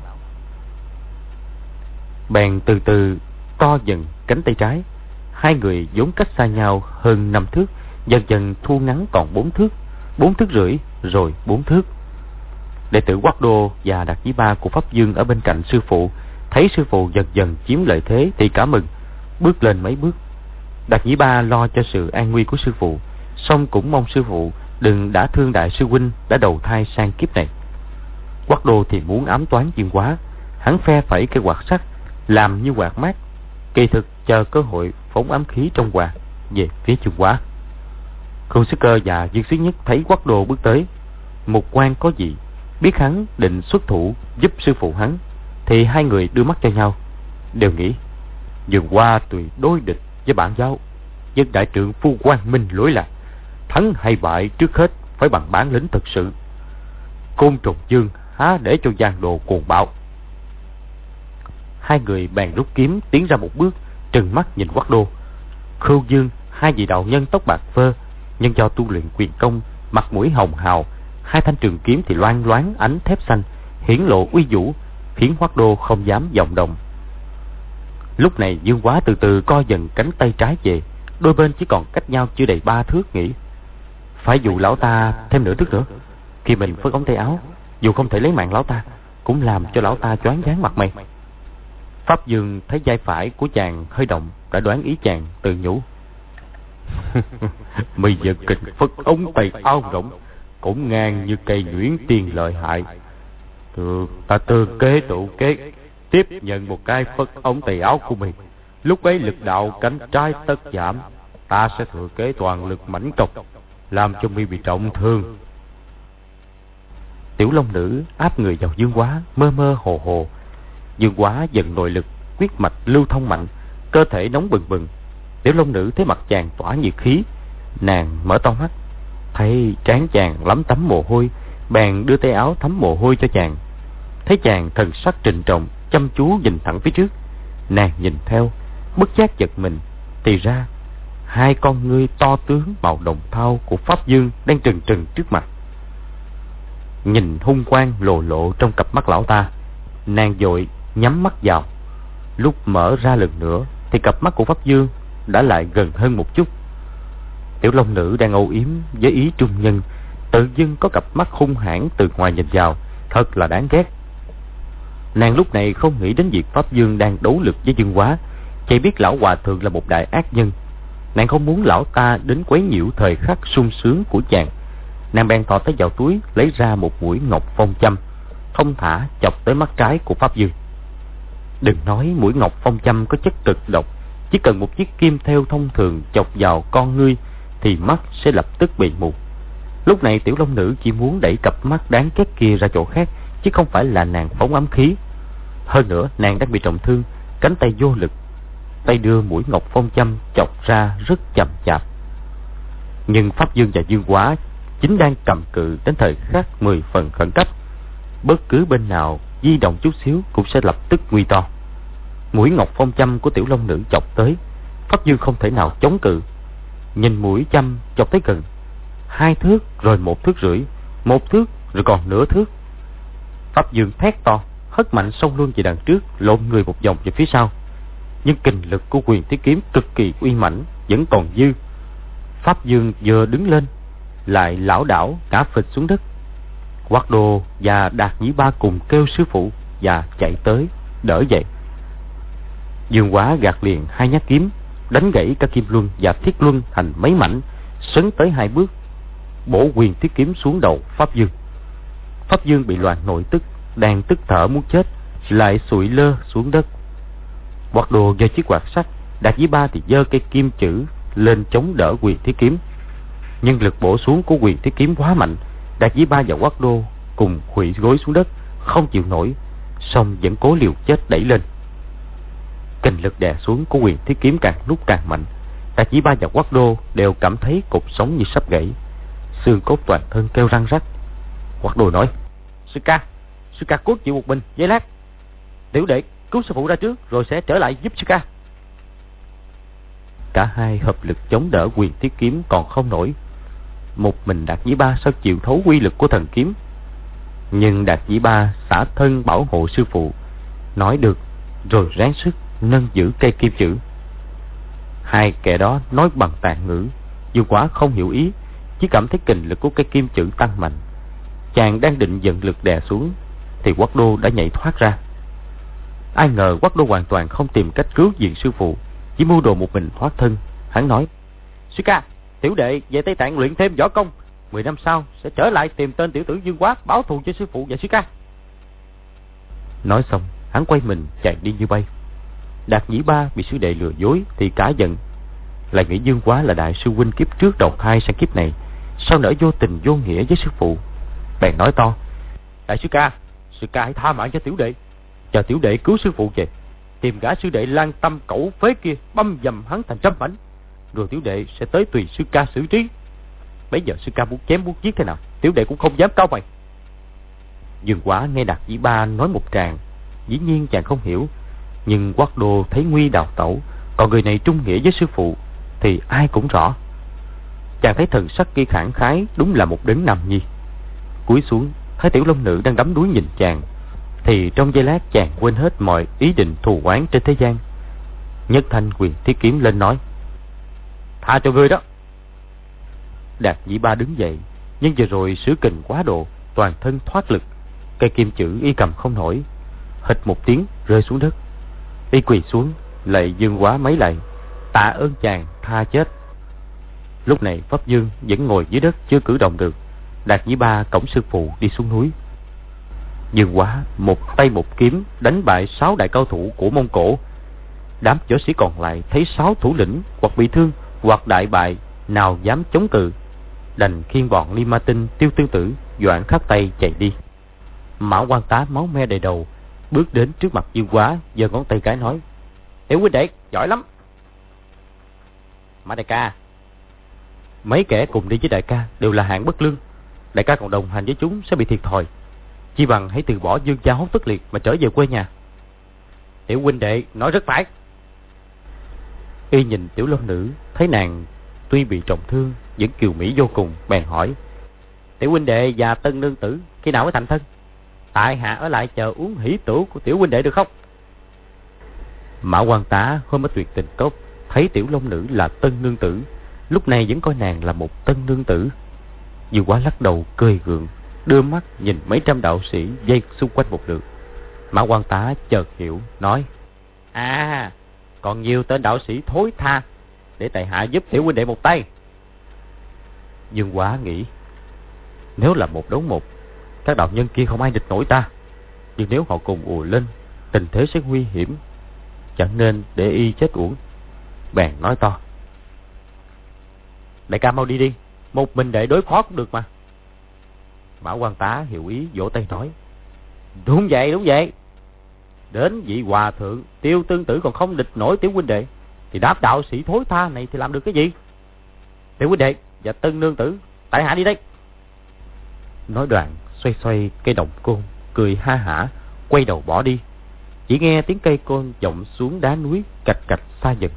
bèn từ từ co dần cánh tay trái. Hai người vốn cách xa nhau hơn năm thước, dần dần thu ngắn còn bốn thước, bốn thước rưỡi, rồi bốn thước. Đệ tử Quát Đô và Đạt Chí Ba của Pháp Dương ở bên cạnh sư phụ thấy sư phụ dần dần chiếm lợi thế thì cả mừng, bước lên mấy bước. Đạt Chí Ba lo cho sự an nguy của sư phụ, song cũng mong sư phụ đừng đã thương đại sư huynh đã đầu thai sang kiếp này. Quát Đô thì muốn ám toán Dương Quá, hắn phe phẩy cây quạt sắt làm như quạt mát, kỳ thực chờ cơ hội phóng ám khí trong quạt về phía Dương Quá. Khương Sức Cơ và Dương Xuyến Nhất thấy Quát Đô bước tới, một quan có gì biết hắn định xuất thủ giúp sư phụ hắn, thì hai người đưa mắt cho nhau, đều nghĩ Dương Quá tùy đối địch với bản giáo, dân đại trưởng phu quang minh lỗi lạc, thắng hay bại trước hết phải bằng bản lĩnh thực sự. Côn Trùng Dương há để cho giang đồ cuồng bạo. Hai người bèn rút kiếm tiến ra một bước, trừng mắt nhìn Quát Đô. Khưu Dương, hai vị đạo nhân tóc bạc phơ, nhưng do tu luyện quyền công, mặt mũi hồng hào, hai thanh trường kiếm thì loang loáng ánh thép xanh, hiển lộ uy vũ, khiến Quát Đô không dám vọng động. Lúc này Dương Quá từ từ co dần cánh tay trái về, đôi bên chỉ còn cách nhau chưa đầy ba thước, nghĩ phải dụ lão ta thêm nửa thước nữa. Khi mình phất ống tay áo, dù không thể lấy mạng lão ta, cũng làm cho lão ta choáng váng mặt mày. Pháp Dương thấy vai phải của chàng hơi động, đã đoán ý chàng, tự nhủ: Bây giờ kình phất ống tay áo rộng, cũng ngang như cây nhuyễn tiên lợi hại. Từ ta tư kế tụ kế, tiếp nhận một cái phất ống tay áo của mình, lúc ấy lực đạo cánh trái tất giảm, ta sẽ thừa kế toàn lực mãnh công, làm cho mi bị trọng thương. Tiểu Long Nữ áp người vào Dương Quá, mơ mơ hồ hồ. Dương Quá dần nội lực, quyết mạch lưu thông mạnh, cơ thể nóng bừng bừng. Tiểu Long Nữ thấy mặt chàng tỏa nhiệt khí, nàng mở to mắt, thấy trán chàng lấm tấm mồ hôi, bèn đưa tay áo thấm mồ hôi cho chàng. Thấy chàng thần sắc trịnh trọng, chăm chú nhìn thẳng phía trước, nàng nhìn theo, bất giác giật mình. Thì ra hai con ngươi to tướng màu đồng thau của Pháp Dương đang trừng trừng trước mặt. Nhìn hung quang lồ lộ trong cặp mắt lão ta, nàng vội nhắm mắt vào. Lúc mở ra lần nữa thì cặp mắt của Pháp Dương đã lại gần hơn một chút. Tiểu Long Nữ đang âu yếm với ý trung nhân, tự dưng có cặp mắt hung hãn từ ngoài nhìn vào, thật là đáng ghét. Nàng lúc này không nghĩ đến việc Pháp Dương đang đấu lực với Dương Quá, chỉ biết lão hòa thượng là một đại ác nhân. Nàng không muốn lão ta đến quấy nhiễu thời khắc sung sướng của chàng. Nàng bèn thò tay vào túi, lấy ra một mũi ngọc phong châm, thông thả chọc tới mắt trái của Pháp Dương. Đừng nói mũi ngọc phong châm có chất cực độc, chỉ cần một chiếc kim thêu thông thường chọc vào con ngươi thì mắt sẽ lập tức bị mù. Lúc này Tiểu Long Nữ chỉ muốn đẩy cặp mắt đáng ghét kia ra chỗ khác, chứ không phải là nàng phóng ám khí. Hơn nữa nàng đang bị trọng thương, cánh tay vô lực, tay đưa mũi ngọc phong châm chọc ra rất chậm chạp. Nhưng Pháp Dương và Dương Quá chính đang cầm cự đến thời khắc mười phần khẩn cấp, bất cứ bên nào di động chút xíu cũng sẽ lập tức nguy to. Mũi ngọc phong châm của Tiểu Long Nữ chọc tới, Pháp Dương không thể nào chống cự. Nhìn mũi châm chọc tới gần hai thước, rồi một thước rưỡi, một thước, rồi còn nửa thước. Pháp Dương thét to, hất mạnh xông luôn về đằng trước, lộn người một vòng về phía sau. Nhưng kình lực của quyền thiết kiếm cực kỳ uy mãnh vẫn còn dư. Pháp Dương vừa đứng lên lại lảo đảo ngã phịch xuống đất. Quát Đô và Đạt Nhĩ Ba cùng kêu sư phụ và chạy tới đỡ dậy. Dương Quá gạt liền hai nhát kiếm, đánh gãy cả kim luân và thiết luân thành mấy mảnh, sấn tới hai bước, bổ quyền thiết kiếm xuống đầu Pháp Dương. Pháp Dương bị loạn nội tức, đang tức thở muốn chết, lại sụi lơ xuống đất. Quát Đô giơ chiếc quạt sắt, Đạt Nhĩ Ba thì giơ cây kim chữ lên chống đỡ quyền thiết kiếm. Nhưng lực bổ xuống của quyền thiết kiếm quá mạnh, Đạt Nhĩ Ba và Quát Đô cùng khuỵu gối xuống đất, không chịu nổi, song vẫn cố liều chết đẩy lên. Kình lực đè xuống của quyền thiết kiếm càng lúc càng mạnh, Đạt Nhĩ Ba và Quát Đô đều cảm thấy cột sống như sắp gãy, xương cốt toàn thân kêu răng rắc. Quát Đô nói: Sư ca, sư ca cốt chịu một mình giây lát, tiểu đệ cứu sư phụ ra trước rồi sẽ trở lại giúp sư ca. Cả hai hợp lực chống đỡ quyền thiết kiếm còn không nổi. Một mình Đạt Nhĩ Ba sao chịu thấu uy lực của thần kiếm. Nhưng Đạt Nhĩ Ba xả thân bảo hộ sư phụ, nói được rồi ráng sức nâng giữ cây kim chữ. Hai kẻ đó nói bằng tàn ngữ, Dương Quá không hiểu ý, chỉ cảm thấy kình lực của cây kim chữ tăng mạnh. Chàng đang định dẫn lực đè xuống thì Quát Đô đã nhảy thoát ra. Ai ngờ Quát Đô hoàn toàn không tìm cách cứu viện sư phụ, chỉ mưu đồ một mình thoát thân. Hắn nói: Sư ca, tiểu đệ về Tây Tạng luyện thêm võ công, mười năm sau sẽ trở lại tìm tên tiểu tử Dương Quá báo thù cho sư phụ và sư ca. Nói xong hắn quay mình chạy đi như bay. Đạt Nhĩ Ba bị sư đệ lừa dối thì cả giận, lại nghĩ Dương Quá là đại sư huynh kiếp trước đầu thai sang kiếp này, sao nỡ vô tình vô nghĩa với sư phụ. Bèn nói to: Đại sư ca, sư ca hãy tha mạng cho tiểu đệ, chờ tiểu đệ cứu sư phụ về, tìm gã sư đệ lang tâm cẩu phế kia băm dầm hắn thành trăm mảnh, rồi tiểu đệ sẽ tới tùy sư ca xử trí. Bây giờ sư ca muốn chém muốn giết thế nào, tiểu đệ cũng không dám cao mày. Dương Quá nghe Đạt Nhĩ Ba nói một tràng, dĩ nhiên chàng không hiểu, nhưng Quát Đô thấy nguy đào tẩu, còn người này trung nghĩa với sư phụ thì ai cũng rõ. Chàng thấy thần sắc kia khẳng khái, đúng là một đấng nằm nhi. Cúi xuống thấy Tiểu Long Nữ đang đắm đuối nhìn chàng, thì trong giây lát chàng quên hết mọi ý định thù oán trên thế gian. Nhất thanh quyền thiết kiếm lên nói: Tha cho ngươi đó. Đạt Nhĩ Ba đứng dậy, nhưng vừa rồi sử kình quá độ, toàn thân thoát lực, cây kim chữ y cầm không nổi, hịch một tiếng rơi xuống đất. Y quỳ xuống lạy Dương Quá mấy lạy, tạ ơn chàng tha chết. Lúc này Pháp Dương vẫn ngồi dưới đất chưa cử động được. Đạt Nhĩ Ba cõng sư phụ đi xuống núi. Dương Quá một tay một kiếm đánh bại sáu đại cao thủ của Mông Cổ. Đám võ sĩ còn lại thấy sáu thủ lĩnh hoặc bị thương hoặc đại bại, nào dám chống cự, đành khiêng bọn Ly Ma Tinh, Tiêu Tương Tử, Doãn Khắc Tây chạy đi. Mã Quan Tá máu me đầy đầu bước đến trước mặt Dương Quá, giơ ngón tay cái nói: Tiểu huynh đệ giỏi lắm. Mã đại ca, mấy kẻ cùng đi với đại ca đều là hạng bất lương, đại ca còn đồng hành với chúng sẽ bị thiệt thòi, chi bằng hãy từ bỏ Dương gia hốt tất liệt mà trở về quê nhà. Tiểu huynh đệ nói rất phải. Y nhìn Tiểu Long Nữ, thấy nàng tuy bị trọng thương vẫn kiều mỹ vô cùng, bèn hỏi: Tiểu huynh đệ và tân nương tử khi nào mới thành thân? Tại hạ ở lại chờ uống hỷ tửu của tiểu huynh đệ được không? Mã Quan Tá hôm ở Tuyệt Tình Cốc thấy Tiểu Long Nữ là tân nương tử, lúc này vẫn coi nàng là một tân nương tử. Dương Quá lắc đầu cười gượng, đưa mắt nhìn mấy trăm đạo sĩ dây xung quanh một lượt. Mã Quan Tá chợt hiểu, nói: À, còn nhiều tên đạo sĩ thối tha, để tại hạ giúp tiểu huynh đệ một tay. Dương Quá nghĩ, nếu là một đấu một, các đạo nhân kia không ai địch nổi ta, nhưng nếu họ cùng ùa lên, tình thế sẽ nguy hiểm, chẳng nên để y chết uổng. Bèn nói to: Đại ca mau đi đi, một mình để đối phó cũng được mà. Mã Quan Tá hiểu ý, vỗ tay nói: Đúng vậy, đúng vậy. Đến vị hòa thượng Tiêu Tương Tử còn không địch nổi tiểu huynh đệ, thì đáp đạo sĩ thối tha này thì làm được cái gì? Tiểu huynh đệ và tân nương tử, tại hạ đi đây. Nói đoạn xoay xoay cây đồng côn, cười ha hả, quay đầu bỏ đi. Chỉ nghe tiếng cây côn vọng xuống đá núi cạch cạch xa dần.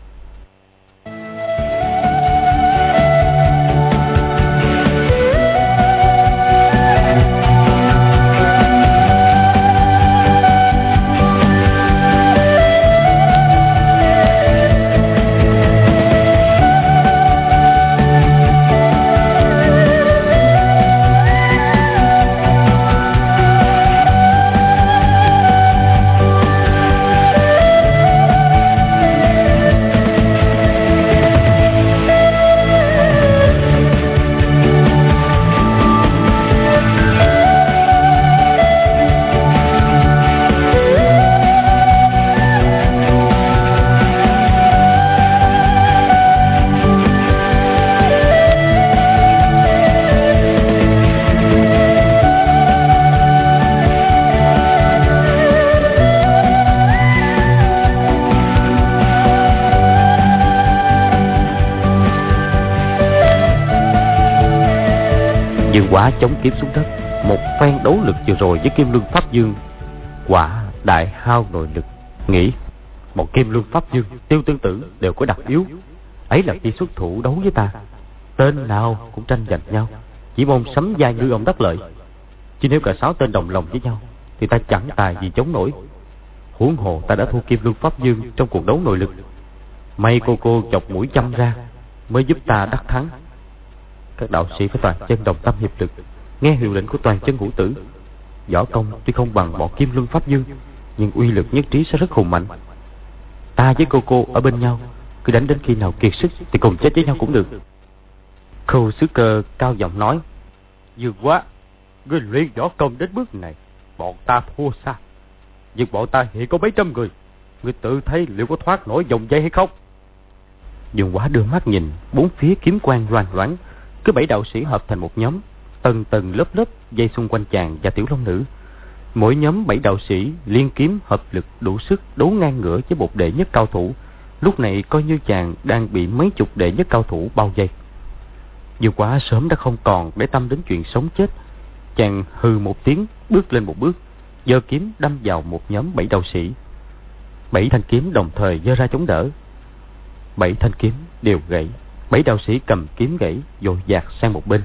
Quá chống kiếm xuống đất. Một phen đấu lực vừa rồi với Kim Luân Pháp Dương quả đại hao nội lực. Nghĩ một Kim Luân Pháp Dương, Tiêu Tương Tử đều có đặc yếu, ấy là khi xuất thủ đấu với ta, tên nào cũng tranh giành nhau, chỉ mong sấm vai ngư ông đắc lợi. Chứ nếu cả sáu tên đồng lòng với nhau thì ta chẳng tài gì chống nổi. Huống hồ ta đã thua Kim Luân Pháp Dương trong cuộc đấu nội lực. May cô cô chọc mũi châm ra mới giúp ta đắc thắng. Các đạo sĩ phải toàn chân đồng tâm hiệp lực, nghe hiệu lệnh của toàn chân hữu tử. Võ công tuy không bằng bọn Kim Luân Pháp Dương, nhưng uy lực nhất trí sẽ rất hùng mạnh. Ta với cô cô ở bên nhau, cứ đánh đến khi nào kiệt sức thì cùng chết với nhau cũng được. Khâu Sứ Cơ cao giọng nói: Dương quá, ngươi luyện võ công đến bước này, bọn ta thua xa. Nhưng bọn ta hiện có mấy trăm người, ngươi tự thấy liệu có thoát nổi vòng dây hay không? Dương Quá đưa mắt nhìn bốn phía, kiếm quang loang loáng. Cứ bảy đạo sĩ hợp thành một nhóm, tầng tầng lớp lớp dây xung quanh chàng và Tiểu Long Nữ. Mỗi nhóm bảy đạo sĩ liên kiếm hợp lực đủ sức đấu ngang ngửa với một đệ nhất cao thủ. Lúc này coi như chàng đang bị mấy chục đệ nhất cao thủ bao vây. Dương Quá sớm đã không còn để tâm đến chuyện sống chết. Chàng hừ một tiếng, bước lên một bước, giơ kiếm đâm vào một nhóm bảy đạo sĩ. Bảy thanh kiếm đồng thời giơ ra chống đỡ. Bảy thanh kiếm đều gãy. Bảy đạo sĩ cầm kiếm gãy vội dạt sang một bên.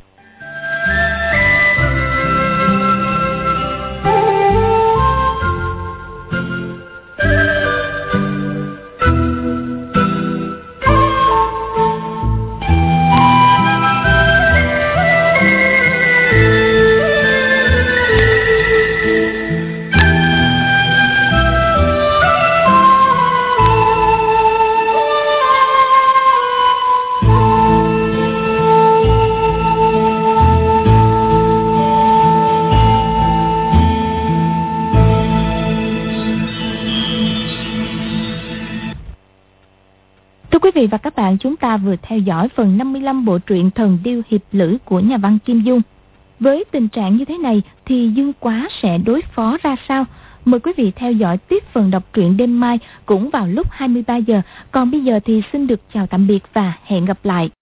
Quý vị và các bạn, chúng ta vừa theo dõi phần năm mươi lăm bộ truyện Thần Điêu Hiệp Lữ của nhà văn Kim Dung. Với tình trạng như thế này thì Dương Quá sẽ đối phó ra sao? Mời quý vị theo dõi tiếp phần đọc truyện đêm mai cũng vào lúc hai mươi ba giờ. Còn bây giờ thì xin được chào tạm biệt và hẹn gặp lại.